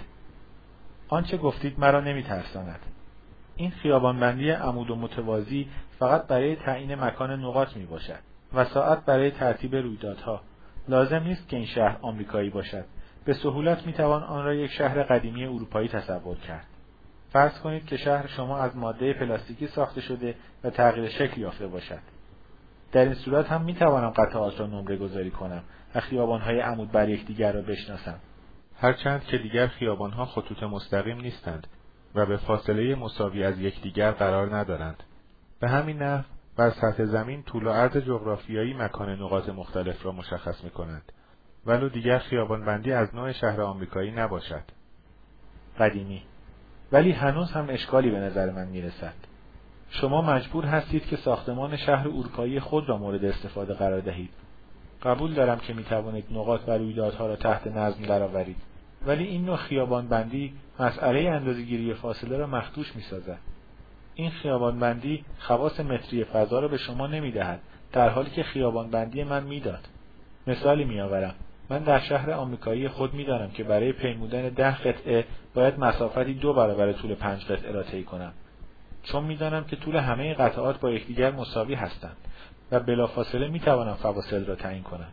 آنچه گفتید مرا نمی ترساند. این خیابان بندی عمود و متوازی فقط برای تعیین مکان نقاط می باشد و ساعت برای ترتیب رویدادها. لازم نیست که این شهر آمریکایی باشد. به سهولت می توان آن را یک شهر قدیمی اروپایی تصور کرد. فرض کنید که شهر شما از ماده پلاستیکی ساخته شده و تغییر شکل یافته باشد. در این صورت هم می توانم قطعات را نمره گذاری کنم و خیابان‌های عمود بر یکدیگر را بشناسم. هرچند که دیگر خیابان‌ها خطوط مستقیم نیستند و به فاصله مساوی از یکدیگر قرار ندارند. به همین نحو بر سطح زمین طول و عرض جغرافیایی مکان نقاط مختلف را مشخص می‌کنند، ولو دیگر خیابان بندی از نوع شهر آمریکایی نباشد. قدیمی: ولی هنوز هم اشکالی به نظر من میرسد. شما مجبور هستید که ساختمان شهر اروپایی خود را مورد استفاده قرار دهید. قبول دارم که میتوانید نقاط و رویدادها را تحت نظم درآورید، ولی این نوع خیابان بندی مسئله اندازه‌گیری فاصله را مخدوش می‌سازد. این خیابان بندی خواص متری فضا را به شما نمی‌دهد، در حالی که خیابان بندی من میداد. مثالی می‌آورم. من در شهر آمریکایی خود می‌دانم که برای پیمودن ده قطعه باید مسافتی دو برابر طول پنج قطعه را طی کنم. چون می‌دانم که طول همه قطعات با یکدیگر مساوی هستند و بلافاصله می‌توانم فواصل را تعیین کنم.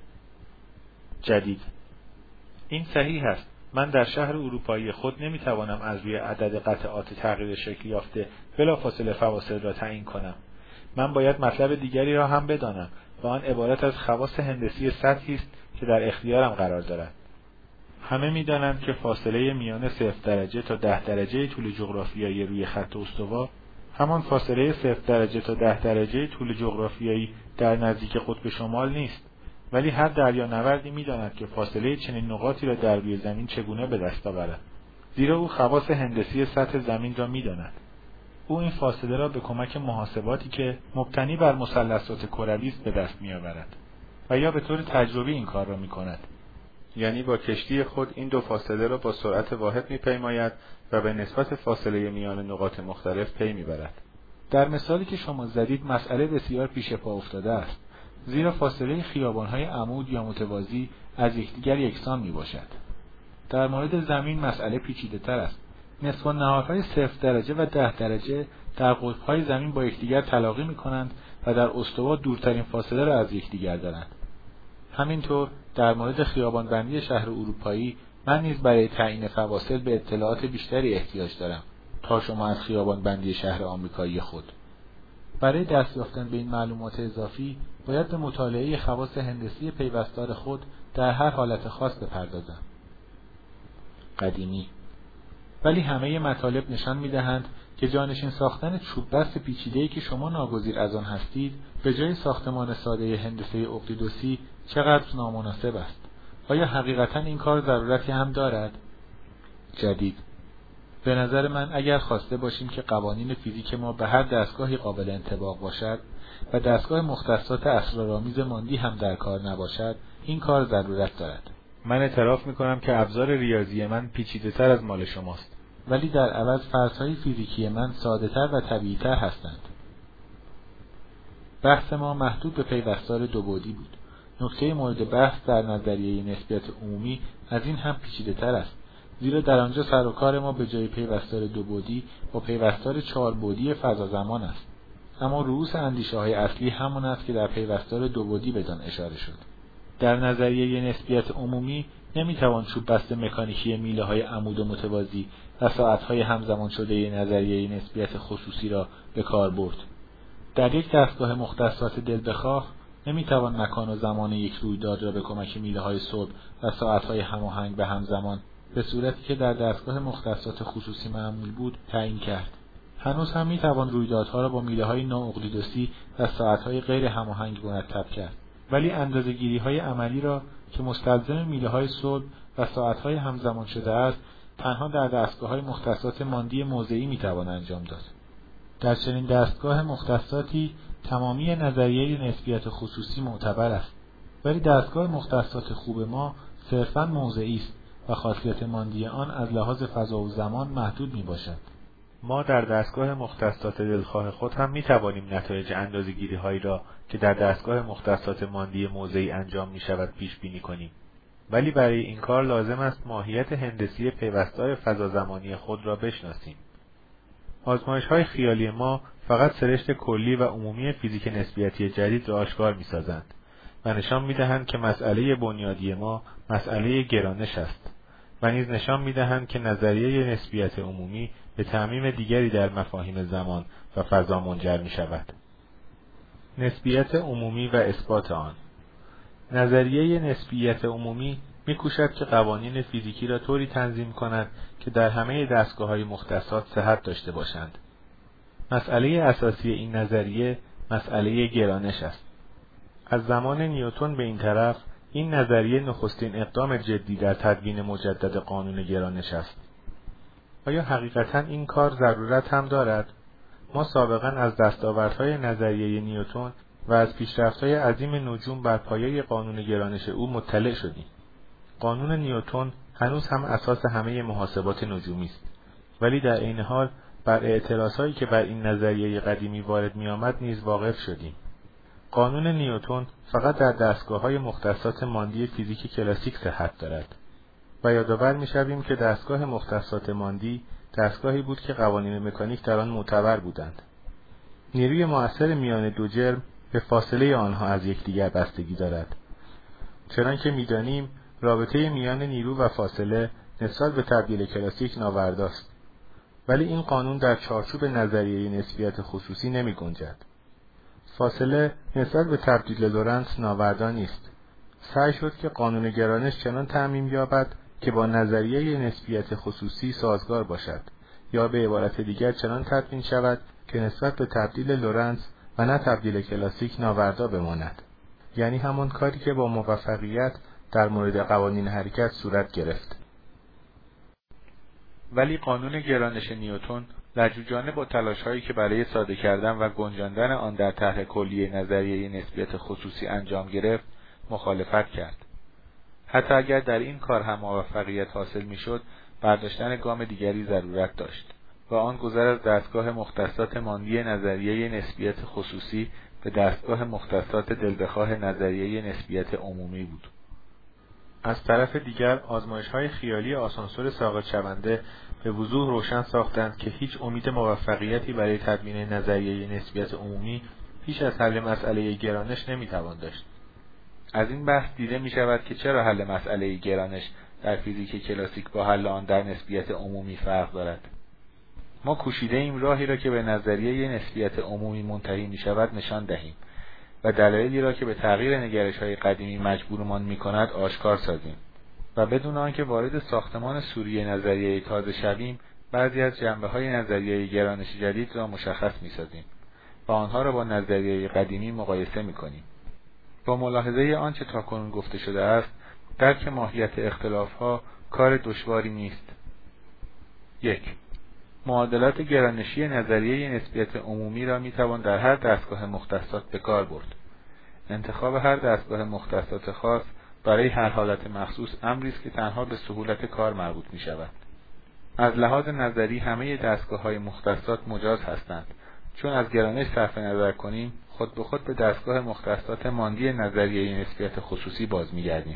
جدید: این صحیح است. من در شهر اروپایی خود نمیتوانم از روی عدد قطعات تغییر شکل یافته بلافاصله فواصل را تعیین کنم. من باید مطلب دیگری را هم بدانم و آن عبارت از خواص هندسی سطحی است که در اختیارم قرار دارد. همه میدانند که فاصله میان صفر درجه تا ده درجه طول جغرافیایی روی خط استوا همان فاصله صفر درجه تا ده درجه طول جغرافیایی در نزدیک قطب شمال نیست. ولی هر دریانوردی می‌داند که فاصله چنین نقاطی را در روی زمین چگونه به دست آورد. زیرا او خواص هندسی سطح زمین را می‌داند. او این فاصله را به کمک محاسباتی که مبتنی بر مثلثات کروی است به دست می‌آورد و یا به طور تجربی این کار را می‌کند. یعنی با کشتی خود این دو فاصله را با سرعت واحد می‌پیماید و به نسبت فاصله میان نقاط مختلف پی می‌برد. در مثالی که شما زدید مسئله بسیار پیش پا افتاده است، زیرا فاصله خیابان‌های عمود یا متوازی از یکدیگر یکسان میباشد. در مورد زمین مسئله پیچیده‌تر است. نصف النهارهای صفر درجه و ده درجه در قطب‌های زمین با یکدیگر تلاقی می‌کنند و در استوا دورترین فاصله را از یکدیگر دارند. همینطور در مورد خیابان‌بندی شهر اروپایی من نیز برای تعیین فواصل به اطلاعات بیشتری احتیاج دارم تا شما از خیابان‌بندی شهر آمریکایی خود. برای دست یافتن به این معلومات اضافی باید به مطالعه خواص هندسی پیوستار خود در هر حالت خاص بپردازم. قدیمی. ولی همه مطالب نشان می‌دهند که جانشین ساختن چوب بست پیچیده‌ای که شما ناگزیر از آن هستید به جای ساختمان ساده هندسه اقلیدوسی چقدر نامناسب است. آیا حقیقتاً این کار ضرورتی هم دارد؟ جدید. به نظر من اگر خواسته باشیم که قوانین فیزیک ما به هر دستگاهی قابل انطباق باشد و دستگاه مختصات اسرارآمیز ماندی هم در کار نباشد، این کار ضرورت دارد. من اعتراف می‌کنم که ابزار ریاضی من پیچیده‌تر از مال شماست. ولی در عوض فرض‌های فیزیکی من ساده‌تر و طبیعی‌تر هستند. بحث ما محدود به پیوستار دو بعدی بود. نکته مورد بحث در نظریه نسبیت عمومی از این هم پیچیده‌تر است، زیرا در آنجا سر و کار ما به جای پیوستار دو بعدی با پیوستار چهار بعدی فضا زمان است. اما رؤوس اندیشه‌های اصلی همان است که در پیوستار دو بعدی بدان اشاره شد. در نظریه نسبیت عمومی نمیتوان چوب بست مکانیکی میله‌های عمود و متوازی و ساعت‌های همزمان شده نظریه نسبیت خصوصی را به کار برد. در یک دستگاه مختصات دل بخواه نمیتوان مکان و زمان یک رویداد را به کمک میله‌های صلب و ساعت‌های هماهنگ به همزمان به صورتی که در دستگاه مختصات خصوصی معمول بود تعیین کرد. هنوز هم میتوان رویدادها را با میله‌های نااقلیدوسی و ساعت‌های غیر هماهنگ مرتب کرد، ولی اندازه‌گیری‌های عملی را که مستلزم میله‌های صلب و ساعت‌های همزمان شده است تنها در دستگاه‌های مختصات ماندی موضعی میتوان انجام داد. در چنین دستگاه مختصاتی تمامی نظریه نسبیت خصوصی معتبر است، ولی دستگاه مختصات خوب ما صرفاً موضعی است و خاصیت ماندی آن از لحاظ فضا و زمان محدود میباشد. ما در دستگاه مختصات دلخواه خود هم میتوانیم نتایج اندازه‌گیری‌هایی را که در دستگاه مختصات ماندی موضعی انجام میشود پیش بینی کنیم، ولی برای این کار لازم است ماهیت هندسی پیوستار فضا زمانی خود را بشناسیم. آزمایش‌های خیالی ما فقط سرشت کلی و عمومی فیزیک نسبیتی جدید را آشکار می‌سازند و نشان می‌دهند که مسئله بنیادی ما مسئله گرانش است و نیز نشان می‌دهند که نظریه نسبیت عمومی به تعمیم دیگری در مفاهیم زمان و فضا منجر می‌شود. نسبیت عمومی و اثبات آن. نظریه نسبیت عمومی می‌کوشد که قوانین فیزیکی را طوری تنظیم کند که در همه دستگاه‌های مختصات صحت داشته باشند. مسئله اساسی این نظریه مسئله گرانش است. از زمان نیوتن به این طرف این نظریه نخستین اقدام جدی در تدوین مجدد قانون گرانش است. آیا حقیقتاً این کار ضرورت هم دارد؟ ما سابقاً از دستاوردهای نظریه نیوتن و از پیشرفت‌های عظیم نجوم بر پایه قانون گرانش او مطلع شدیم. قانون نیوتن هنوز هم اساس همه محاسبات نجومی است، ولی در عین حال بر اعتراضهایی که بر این نظریه قدیمی وارد می‌آمد نیز واقف شدیم. قانون نیوتن فقط در دستگاه‌های مختصات ماندی فیزیک کلاسیک صحت دارد و یادآور می‌شویم که دستگاه مختصات ماندی دستگاهی بود که قوانین مکانیک در آن معتبر بودند. نیروی مؤثر میان دو جرم به فاصله آنها از یکدیگر بستگی دارد. چنانکه می‌دانیم رابطه میان نیرو و فاصله نسبت به تبدیل کلاسیک ناورداست، ولی این قانون در چارچوب نظریه نسبیت خصوصی نمی گنجد. فاصله نسبت به تبدیل لورنس ناوردا نیست. سعی شد که قانون گرانش چنان تعمیم یابد که با نظریه نسبیت خصوصی سازگار باشد، یا به عبارت دیگر چنان تدوین شود که نسبت به تبدیل لورنس و نه تبدیل کلاسیک ناوردا بماند. یعنی همان کاری که با موفقیت در مورد قوانین حرکت صورت گرفت. ولی قانون گرانش نیوتن لجوجانه با تلاش‌هایی که برای ساده کردن و گنجاندن آن در طرح کلی نظریه نسبیت خصوصی انجام گرفت، مخالفت کرد. حتی اگر در این کار هم موفقیت حاصل می‌شد، برداشتن گام دیگری ضرورت داشت و آن گذر از دستگاه مختصات ماندی نظریه نسبیت خصوصی به دستگاه مختصات دلبخواه نظریه نسبیت عمومی بود. از طرف دیگر آزمایش‌های خیالی آسانسور ساقط شونده به وضوح روشن ساختند که هیچ امید موفقیتی برای تدوین نظریه نسبیت عمومی پیش از حل مسئله گرانش نمی‌توان داشت. از این بحث دیده می‌شود که چرا حل مسئله گرانش در فیزیک کلاسیک با حل آن در نسبیت عمومی فرق دارد. ما کوشیده ایم راهی را که به نظریه نسبیت عمومی منتهی می‌شود نشان دهیم و دلایلی را که به تغییر نگرش‌های قدیمی مجبورمان می‌کند آشکار سازیم و بدون آنکه وارد ساختمان سوری نظریه تازه شویم، بعضی از جنبه‌های نظریه گرانش جدید را مشخص می‌سازیم و آنها را با نظریه قدیمی مقایسه می‌کنیم. با ملاحظه آنچه تاکنون گفته شده است، درک ماهیت اختلاف‌ها کار دشواری نیست. یک، معادلات گرانشی نظریه نسبیت عمومی را میتوان در هر دستگاه مختصات به کار برد. انتخاب هر دستگاه مختصات خاص برای هر حالت مخصوص امری است که تنها به سهولت کار مربوط می شود. از لحاظ نظری همه دستگاه‌های مختصات مجاز هستند، چون از گرانش صرف نظر کنیم خود به خود به دستگاه مختصات ماندی نظریه نسبیت خصوصی باز می‌گردیم.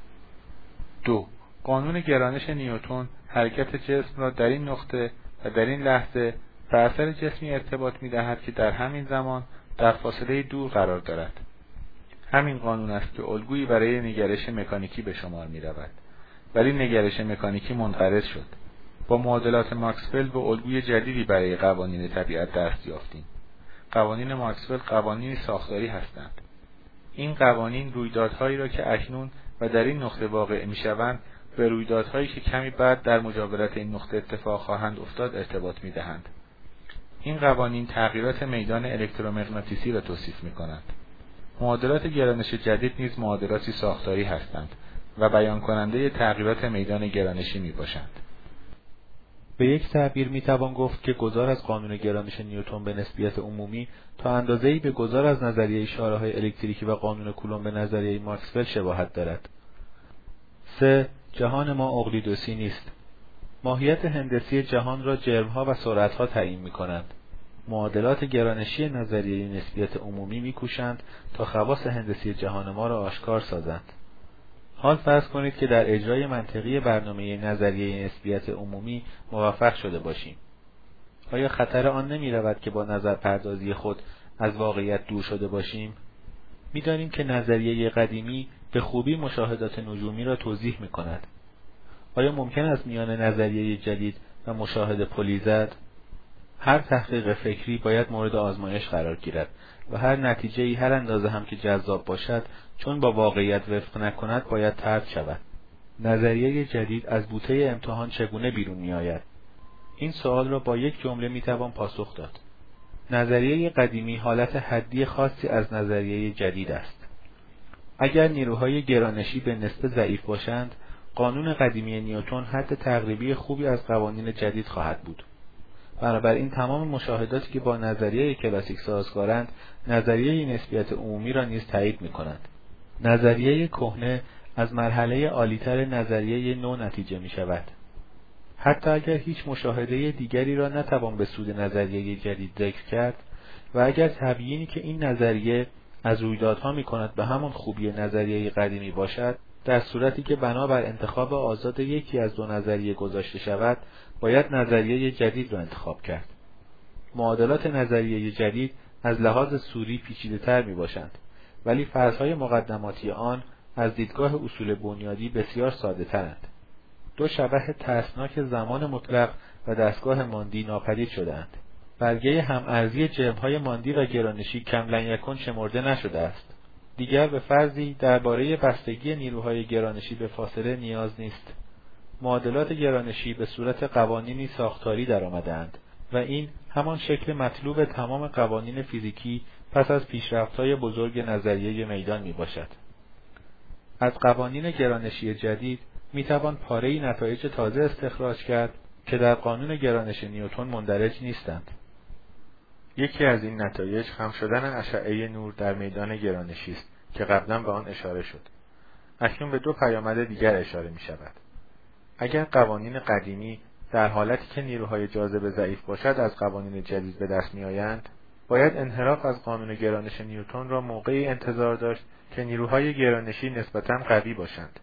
دو، قانون گرانش نیوتن حرکت جسم را در این نقطه و در این لحظه به اثر جسمی ارتباط می‌دهد که در همین زمان در فاصله دور قرار دارد. همین قانون است که الگویی برای نگرش مکانیکی به شمار می‌رود، ولی نگرش مکانیکی منقرض شد. با معادلات ماکسول به الگوی جدیدی برای قوانین طبیعت دست یافتیم. قوانین ماکسول قوانینی ساختاری هستند. این قوانین رویدادهایی را که اکنون و در این نقطه واقع می‌شوند به رویدادهایی که کمی بعد در مجاورت این نقطه اتفاق خواهند افتاد ارتباط می‌دهند. این قوانین تغییرات میدان الکترومغناطیسی را توصیف می‌کنند. معادلات گرانش جدید نیز معادلاتی ساختاری هستند و بیان کننده تغییرات میدان گرانشی میباشند. به یک تعبیر میتوان گفت که گذار از قانون گرانش نیوتن به نسبیت عمومی تا اندازه‌ای به گذار از نظریه اشاره‌های الکتریکی و قانون کولوم به نظریه ماکسول شباهت دارد. سه. جهان ما اقلیدوسی نیست. ماهیت هندسی جهان را جرم‌ها و سرعت‌ها تعیین می‌کنند. معادلات گرانشی نظریه نسبیت عمومی می‌کوشند تا خواص هندسی جهان ما را آشکار سازند. حال فرض کنید که در اجرای منطقی برنامه نظریه نسبیت عمومی موفق شده باشیم. آیا خطر آن نمی رود که با نظر پردازی خود از واقعیت دور شده باشیم؟ می دانیم که نظریه قدیمی به خوبی مشاهدات نجومی را توضیح می کند. آیا ممکن است میان نظریه جدید و مشاهده پلی زد؟ هر تحقیق فکری باید مورد آزمایش قرار گیرد و هر نتیجه‌ای هر اندازه هم که جذاب باشد چون با واقعیت وفق نکند باید طرد شود. نظریه جدید از بوته امتحان چگونه بیرون می آید؟ این سوال را با یک جمله می توان پاسخ داد. نظریه قدیمی حالت حدی خاصی از نظریه جدید است. اگر نیروهای گرانشی به نسبت ضعیف باشند، قانون قدیمی نیوتن حد تقریبی خوبی از قوانین جدید خواهد بود. بنابراین تمام مشاهداتی که با نظریه کلاسیک سازگارند، نظریه نسبیت عمومی را نیز تایید می‌کنند. نظریه کهنه از مرحله عالی‌تر نظریه نو نتیجه می‌شود. حتی اگر هیچ مشاهده دیگری را نتوان به سود نظریه جدید ذکر کرد و اگر تبیینی که این نظریه از رویدادها می‌کند به همان خوبی نظریه قدیمی باشد، در صورتی که بنابر انتخاب آزاد یکی از دو نظریه گذاشته شود، باید نظریه جدید را انتخاب کرد. معادلات نظریه جدید از لحاظ سوری پیچیده‌تر می‌باشند، ولی فرض‌های مقدماتی آن از دیدگاه اصول بنیادی بسیار ساده‌ترند. دو شبح ترسناک زمان مطلق و دستگاه ماندی ناپدید شده‌اند. برگه هم‌ارزی جرم‌های ماندی و گرانشی کم لن یکن شمرده نشده است. دیگر به فرضی درباره بستگی نیروهای گرانشی به فاصله نیاز نیست. معادلات گرانشی به صورت قوانینی ساختاری درآمده‌اند و این همان شکل مطلوب تمام قوانین فیزیکی پس از پیشرفت‌های بزرگ نظریه میدان میباشد. از قوانین گرانشی جدید میتوان پاره‌ای نتایج تازه استخراج کرد که در قانون گرانش نیوتن مندرج نیستند. یکی از این نتایج خم شدن اشعه نور در میدان گرانشی است که قبلا به آن اشاره شد. اکنون به دو پیامد دیگر اشاره می شود. اگر قوانین قدیمی در حالتی که نیروهای جاذبه ضعیف باشد از قوانین جدید به دست می آیند، باید انحراف از قانون گرانش نیوتن را موقعی انتظار داشت که نیروهای گرانشی نسبتاً قوی باشند.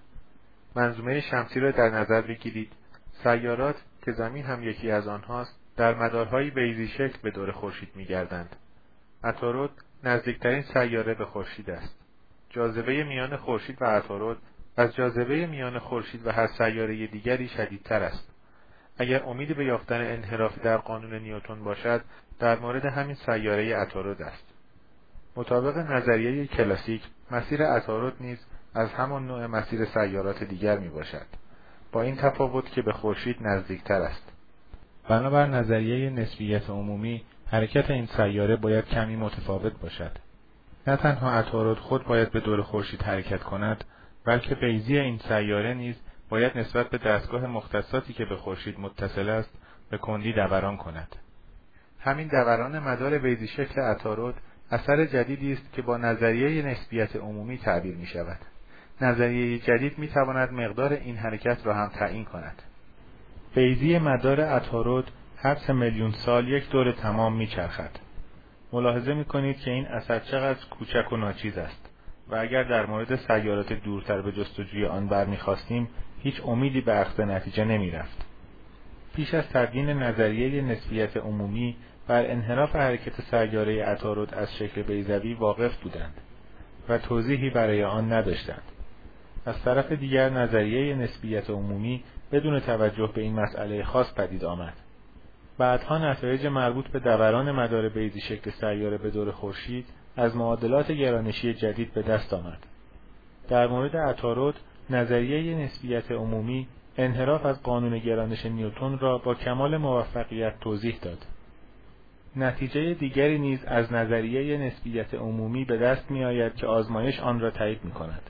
منظومه شمسی را در نظر بگیرید. سیارات که زمین هم یکی از آنهاست، در مدارهای بیضی شکل به دور خورشید می‌گردند. عطارد نزدیکترین سیاره به خورشید است. جاذبه میان خورشید و عطارد از جاذبه میان خورشید و هر سیاره دیگری شدیدتر است. اگر امیدی به یافتن انحرافی در قانون نیوتن باشد، در مورد همین سیاره عطارد است. مطابق نظریه کلاسیک، مسیر عطارد نیز از همان نوع مسیر سیارات دیگر می باشد، با این تفاوت که به خورشید نزدیکتر است. بنابر نظریه نسبیت عمومی، حرکت این سیاره باید کمی متفاوت باشد. نه تنها عطارد خود باید به دور خورشید حرکت کند، بلکه بیضی این سیاره نیز باید نسبت به دستگاه مختصاتی که به خورشید متصل است، به کندی دوران کند. همین دوران مدار بیضی شکل عطارد اثر جدیدی است که با نظریه نسبیت عمومی تعبیر می شود. نظریه جدید می تواند مقدار این حرکت را هم تعیین کند. بیضی مدار عطارد هر سه میلیون سال یک دور تمام می چرخد. ملاحظه می کنید که این اثر چقدر کوچک و ناچیز است و اگر در مورد سیارات دورتر به جستجوی آن برمیخواستیم، هیچ امیدی به اخذ نتیجه نمی رفت. پیش از تبیین نظریه نسبیت عمومی، بر انحراف حرکت سیاره عطارد از شکل بیضوی واقف بودند و توضیحی برای آن نداشتند. از طرف دیگر نظریه نسبیت عمومی بدون توجه به این مسئله خاص پدید آمد. بعدها نتایج مربوط به دوران مدار بیضی شکل سیاره به دور خورشید از معادلات گرانشی جدید به دست آمد. در مورد عطارد، نظریه نسبیت عمومی انحراف از قانون گرانش نیوتن را با کمال موفقیت توضیح داد. نتیجه دیگری نیز از نظریه نسبیت عمومی به دست می آید که آزمایش آن را تایید می کند.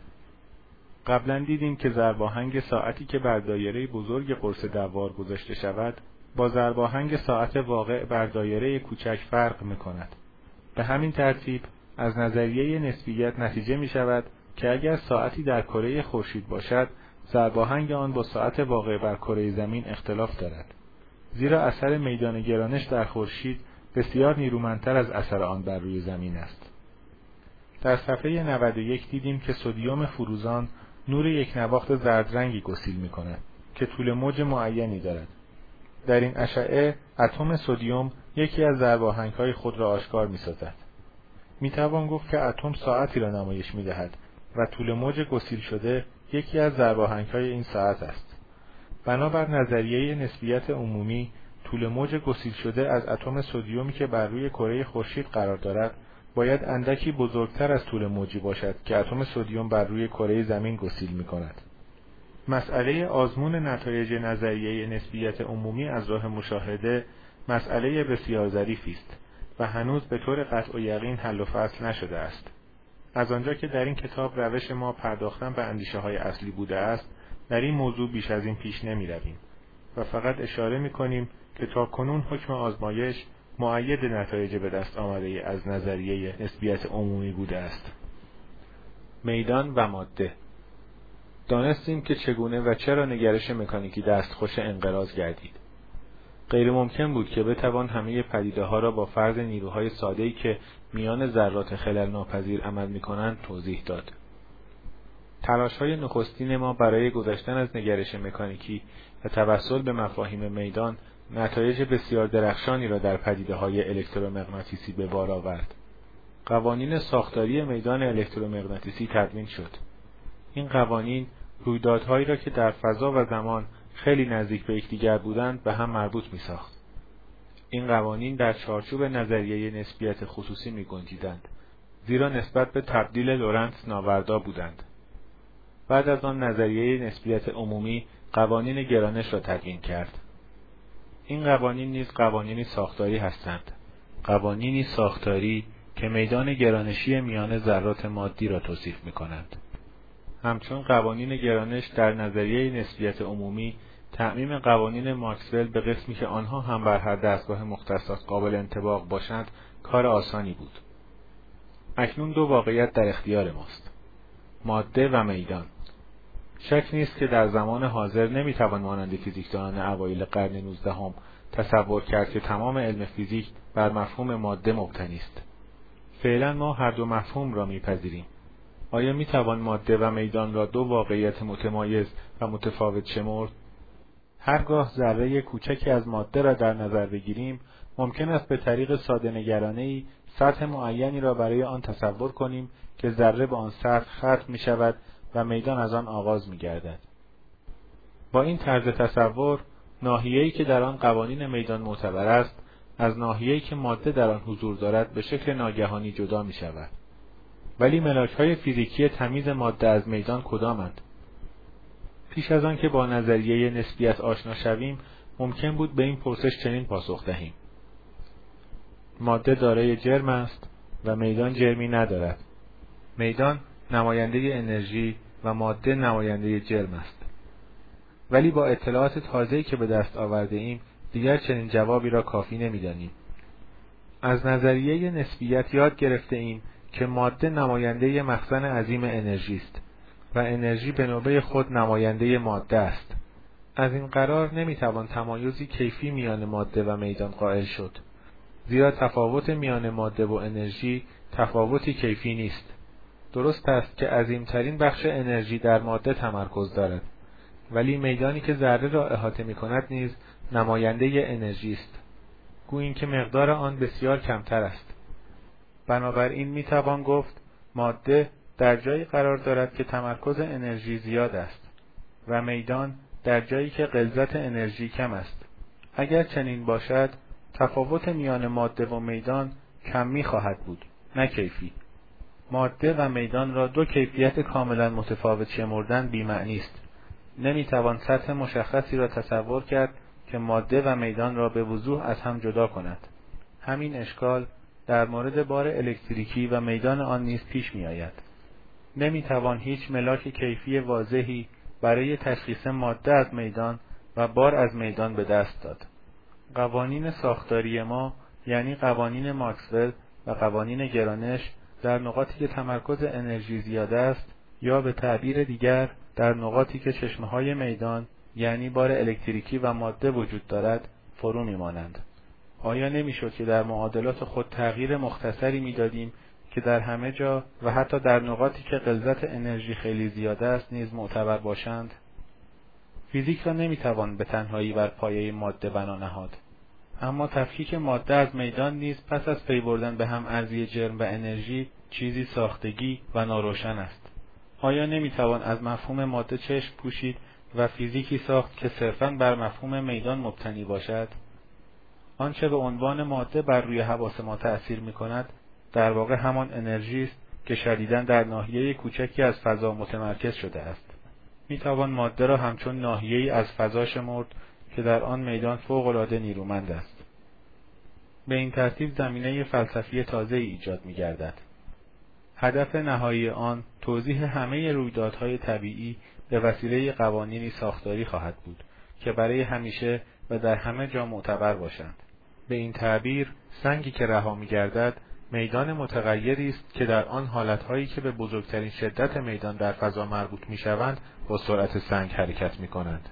قبلا دیدیم که ضرباهنگ ساعتی که بر دایره بزرگ قرص دوار گذاشته شود با ضرباهنگ ساعت واقع بر دایره کوچک فرق می کند. به همین ترتیب از نظریه نسبیت نتیجه می شود که اگر ساعتی در کره خورشید باشد، ضرباهنگ آن با ساعت واقع بر کره زمین اختلاف دارد، زیرا اثر میدان گرانش در خورشید بسیار نیرومندتر از اثر آن بر روی زمین است. در صفحه نود و یک دیدیم که سدیم فروزان نور یک نواخت زرد رنگی گسیل می کند که طول موج معینی دارد. در این اشعه اتم سدیم یکی از ضرباهنگ‌های خود را آشکار می سازد. می توان گفت که اتم ساعتی را نمایش می دهد و طول موج گسیل شده یکی از ضرباهنگ‌های این ساعت است. بنابر نظریه نسبیت عمومی، طول موج گسیل شده از اتم سدیمی که بر روی کره خورشید قرار دارد باید اندکی بزرگتر از طول موجی باشد که اتم سدیم بر روی کره زمین گسیل می کند. مسئله آزمون نتایج نظریه نسبیت عمومی از راه مشاهده مسئله بسیار ظریفی است و هنوز به طور قطع و یقین حل و فصل نشده است. از آنجا که در این کتاب روش ما پرداختن به اندیشه های اصلی بوده است، در این موضوع بیش از این پیش نمی رویم و فقط اشاره می کنیم که تا کنون حکم آزمایش مؤید نتایج به دست آمده از نظریه نسبیت عمومی بوده است. میدان و ماده. دانستیم که چگونه و چرا نگرش مکانیکی دستخوش انقراض گردید. غیر ممکن بود که بتوان همه پدیده ها را با فرض نیروهای ساده‌ای که میان ذرات خلل ناپذیر عمل می‌کنند توضیح داد. تلاش‌های نخستین ما برای گذشتن از نگرش مکانیکی و توسل به مفاهیم میدان نتایج بسیار درخشانی را در پدیده‌های الکترومغناطیسی به بار آورد. قوانین ساختاری میدان الکترومغناطیسی تدوین شد. این قوانین رویدادهایی را که در فضا و زمان خیلی نزدیک به یکدیگر بودند به هم مربوط می‌ساخت. این قوانین در چارچوب نظریه نسبیت خصوصی می‌گنجیدند، زیرا نسبت به تبدیل لورنس ناوردا بودند. بعد از آن نظریه نسبیت عمومی قوانین گرانش را تدوین کرد. این قوانین نیز قوانینی ساختاری هستند، قوانینی ساختاری که میدان گرانشی میان ذرات مادی را توصیف می‌کنند. همچون قوانین گرانش در نظریه نسبیت عمومی تعمیم قوانین ماکسول به قسمی که آنها هم بر هر دستگاه مختصات قابل انطباق باشند کار آسانی بود. اکنون دو واقعیت در اختیار ماست: ماده و میدان. شک نیست که در زمان حاضر نمیتوان مانند فیزیکدانان اوایل قرن نوزدهم تصور کرد که تمام علم فیزیک بر مفهوم ماده مبتنی است. فعلا ما هر دو مفهوم را میپذیریم. آیا میتوان ماده و میدان را دو واقعیت متمایز و متفاوت شمرد؟ هرگاه ذره کوچکی از ماده را در نظر بگیریم، ممکن است به طریق ساده نگرانه‌ای سطح معینی را برای آن تصور کنیم که ذره به آن سطح ختم می شود و میدان از آن آغاز می گردد. با این طرز تصور، ناحیه‌ای که در آن قوانین میدان معتبر است، از ناحیه‌ای که ماده در آن حضور دارد به شکل ناگهانی جدا می شود. ولی ملاک‌های فیزیکی تمیز ماده از میدان کدامند؟ پیش از آن که با نظریه نسبیت آشنا شویم، ممکن بود به این پرسش چنین پاسخ دهیم: ماده دارای جرم است و میدان جرمی ندارد. میدان نماینده انرژی و ماده نماینده جرم است. ولی با اطلاعات تازه‌ای که به دست آورده ایم، دیگر چنین جوابی را کافی نمی‌دانیم. از نظریه نسبیت یاد گرفته ایم که ماده نماینده مخزن عظیم انرژی است و انرژی به نوبه خود نماینده ماده است. از این قرار نمیتوان تمایزی کیفی میان ماده و میدان قائل شد، زیرا تفاوت میان ماده و انرژی تفاوتی کیفی نیست. درست است که عظیمترین بخش انرژی در ماده تمرکز دارد، ولی میدانی که ذره را احاطه میکند نیز نماینده انرژی است، گویی اینکه مقدار آن بسیار کمتر است. بنابراین میتوان گفت ماده در جایی قرار دارد که تمرکز انرژی زیاد است و میدان در جایی که غلظت انرژی کم است. اگر چنین باشد، تفاوت میان ماده و میدان کمی خواهد بود، نه کیفی. ماده و میدان را دو کیفیت کاملا متفاوت شمردن بی‌معنی است. نمیتوان سطح مشخصی را تصور کرد که ماده و میدان را به وضوح از هم جدا کند. همین اشکال در مورد بار الکتریکی و میدان آن نیز پیش می آید. نمیتوان هیچ ملاک کیفی واضحی برای تشخیص ماده از میدان و بار از میدان به دست داد. قوانین ساختاری ما، یعنی قوانین ماکسول و قوانین گرانش، در نقاطی که تمرکز انرژی زیاد است، یا به تعبیر دیگر در نقاطی که چشمه‌های میدان، یعنی بار الکتریکی و ماده وجود دارد، فرو می‌مانند. آیا نمی‌شد که در معادلات خود تغییر مختصری می‌دادیم که در همه جا و حتی در نقاطی که غلظت انرژی خیلی زیاد است نیز معتبر باشند؟ فیزیک را نمی‌توان به تنهایی بر پایه ماده بنا نهاد. اما تفکیک ماده از میدان نیز پس از پی بردن به هم ارزی جرم و انرژی چیزی ساختگی و ناروشن است. آیا نمیتوان از مفهوم ماده چشم پوشید و فیزیکی ساخت که صرفاً بر مفهوم میدان مبتنی باشد؟ آنچه به عنوان ماده بر روی حواس ما تأثیر میکند، در واقع همان انرژی است که شدیداً در ناحیه کوچکی از فضا متمرکز شده است. میتوان ماده را همچون ناحیه‌ای از فضا شمرد که در آن میدان فوق‌العاده نیرومند است. به این ترتیب زمینه فلسفی تازه‌ای ایجاد می‌گردد. هدف نهایی آن توضیح همه رویدادهای طبیعی به وسیله قوانینی ساختاری خواهد بود که برای همیشه و در همه جا معتبر باشند. به این تعبیر، سنگی که رها می‌گردد میدان متغیری است که در آن حالت‌هایی که به بزرگترین شدت میدان در فضا مربوط می‌شوند با سرعت سنگ حرکت می‌کنند.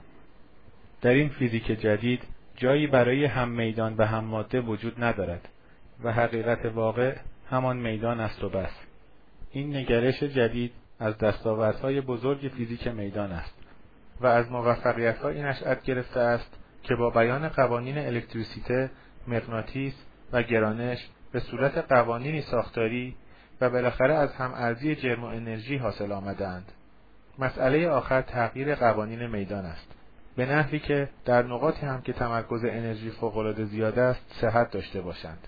در این فیزیک جدید جایی برای هم میدان و هم ماده وجود ندارد و حقیقت واقع همان میدان است و بس. این نگرش جدید از دستاوردهای بزرگ فیزیک میدان است و از موفقیت‌های نشأت گرفته است که با بیان قوانین الکتریسیته، مغناطیس و گرانش به صورت قوانینی ساختاری و بالاخره از هم ارزی جرم و انرژی حاصل آمدند. مسئله آخر تغییر قوانین میدان است، به نحوی که در نقاطی هم که تمرکز انرژی فوق‌العاده زیاد است صحت داشته باشند.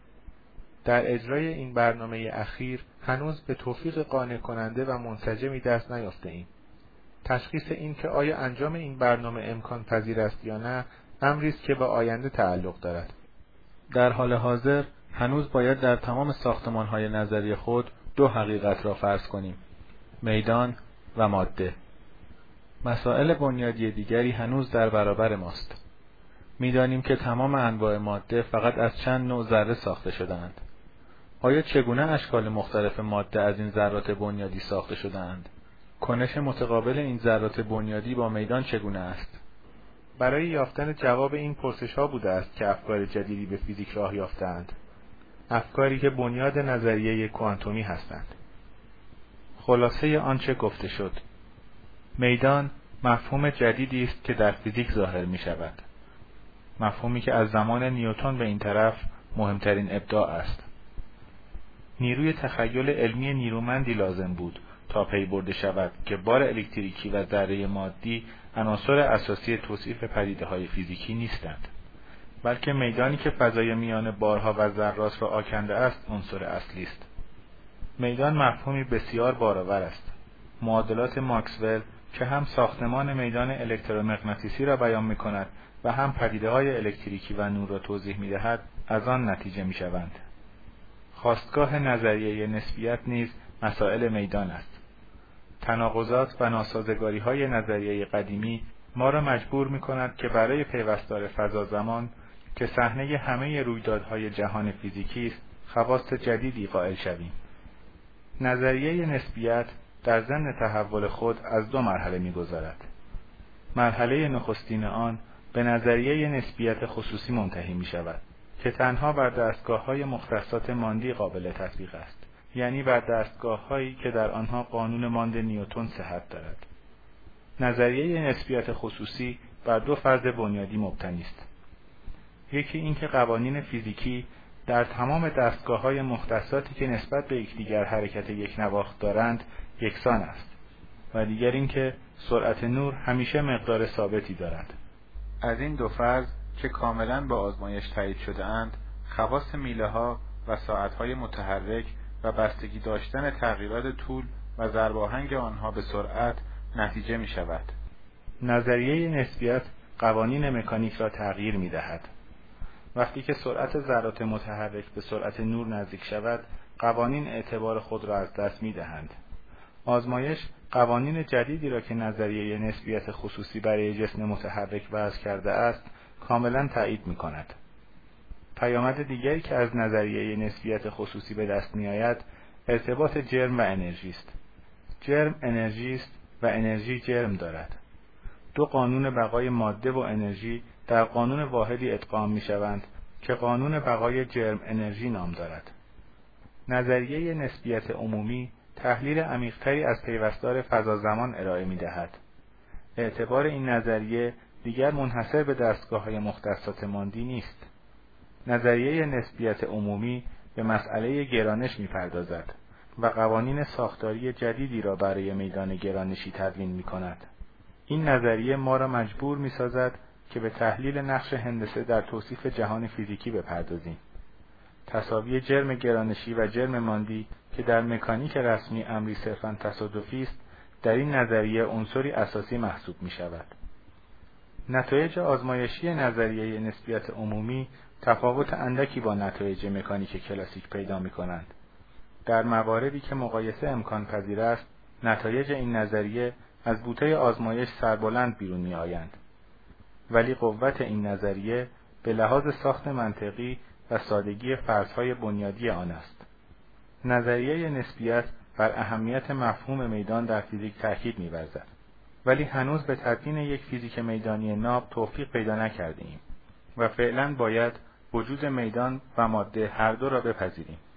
در اجرای این برنامه اخیر هنوز به توفیق قانع کننده و منسجمی دست نیافته‌ایم. تشخیص این که آیا انجام این برنامه امکان پذیر است یا نه، امری است که به آینده تعلق دارد. در حال حاضر هنوز باید در تمام ساختمان‌های نظری خود دو حقیقت را فرض کنیم: میدان و ماده. مسائل بنیادی دیگری هنوز در برابر ماست. می‌دانیم که تمام انواع ماده فقط از چند نوع ذره ساخته شده‌اند. آیا چگونه اشکال مختلف ماده از این ذرات بنیادی ساخته شده‌اند؟ کنش متقابل این ذرات بنیادی با میدان چگونه است؟ برای یافتن جواب این پرسش‌ها بوده است که افکار جدیدی به فیزیک راه یافته‌اند. افکاری که بنیاد نظریه کوانتومی هستند. خلاصه آنچه گفته شد. میدان مفهوم جدیدی است که در فیزیک ظاهر می شود. مفهومی که از زمان نیوتن به این طرف مهمترین ابداع است. نیروی تخیل علمی نیرومندی لازم بود تا پی برده شود که بار الکتریکی و ذره مادی عناصر اساسی توصیف پدیده‌های فیزیکی نیستند، بلکه میدانی که فضای میان بارها و ذرات را آکنده است عنصر اصلی است. میدان مفهومی بسیار بارآور است. معادلات ماکسول که هم ساختمان میدان الکترومغناطیسی را بیان می‌کند و هم پدیده‌های الکتریکی و نور را توضیح می‌دهد، از آن نتیجه می‌شوند. خاستگاه نظریه نسبیت نیز مسائل میدان است. تناقضات و ناسازگاری‌های نظریه قدیمی ما را مجبور می‌کند که برای پیوستار فضا زمان که صحنه همه رویدادهای جهان فیزیکی است، خواص جدیدی قائل شویم. نظریه نسبیت در ضمن تحول خود از دو مرحله می‌گذرد. مرحله نخستین آن به نظریه نسبیت خصوصی منتهی می‌شود که تنها بر دستگاه‌های مختصات ماندی قابل تطبیق است، یعنی بر دستگاه‌هایی که در آنها قانون ماند نیوتن صحت دارد. نظریه نسبیت خصوصی بر دو فرض بنیادی مبتنی است. یکی اینکه قوانین فیزیکی در تمام دستگاه‌های مختصاتی که نسبت به یکدیگر حرکت یک نواخت دارند یکسان است و دیگر اینکه سرعت نور همیشه مقدار ثابتی دارد. از این دو فرض که کاملاً با آزمایش تایید شده اند، خواص میله‌ها و ساعت‌های متحرک و بستگی داشتن تغییرات طول و ضرباهنگ آنها به سرعت نتیجه می‌شود. نظریه نسبیت قوانین مکانیک را تغییر می‌دهد. وقتی که سرعت ذرات متحرک به سرعت نور نزدیک شود، قوانین اعتبار خود را از دست می‌دهند. آزمایش قوانین جدیدی را که نظریه نسبیت خصوصی برای جسم متحرک وضع کرده است، کاملا تایید می‌کند. پیامد دیگری که از نظریه نسبیت خصوصی به دست می‌آید، ارتباط جرم و انرژی است. جرم انرژی است و انرژی جرم دارد. دو قانون بقای ماده و انرژی در قانون واحدی ادغام می‌شوند که قانون بقای جرم انرژی نام دارد. نظریه نسبیت عمومی تحلیل عمیق‌تری از پیوستار فضا زمان ارائه می‌دهد. اعتبار این نظریه دیگر منحصر به دستگاه‌های مختصات ماندی نیست. نظریه نسبیت عمومی به مسئله گرانش می‌پردازد و قوانین ساختاری جدیدی را برای میدان گرانشی تدوین می‌کند. این نظریه ما را مجبور می‌سازد که به تحلیل نقش هندسه در توصیف جهان فیزیکی بپردازیم. تساوی جرم گرانشی و جرم ماندی که در مکانیک رسمی امری صرفاً تصادفی است، در این نظریه عنصری اساسی محسوب می‌شود. نتایج آزمایشی نظریه نسبیت عمومی تفاوت اندکی با نتایج مکانیک کلاسیک پیدا می‌کنند. در مواردی که مقایسه امکان پذیر است، نتایج این نظریه از بوته آزمایش سربلند بیرون می‌آیند. ولی قوت این نظریه به لحاظ ساخت منطقی و سادگی فرض‌های بنیادی آن است. نظریه نسبیت بر اهمیت مفهوم میدان در فیزیک تاکید می‌ورزد، ولی هنوز به تدوین یک فیزیک میدانی ناب توفیق پیدا نکرده‌ایم و فعلاً باید وجود میدان و ماده هر دو را بپذیریم.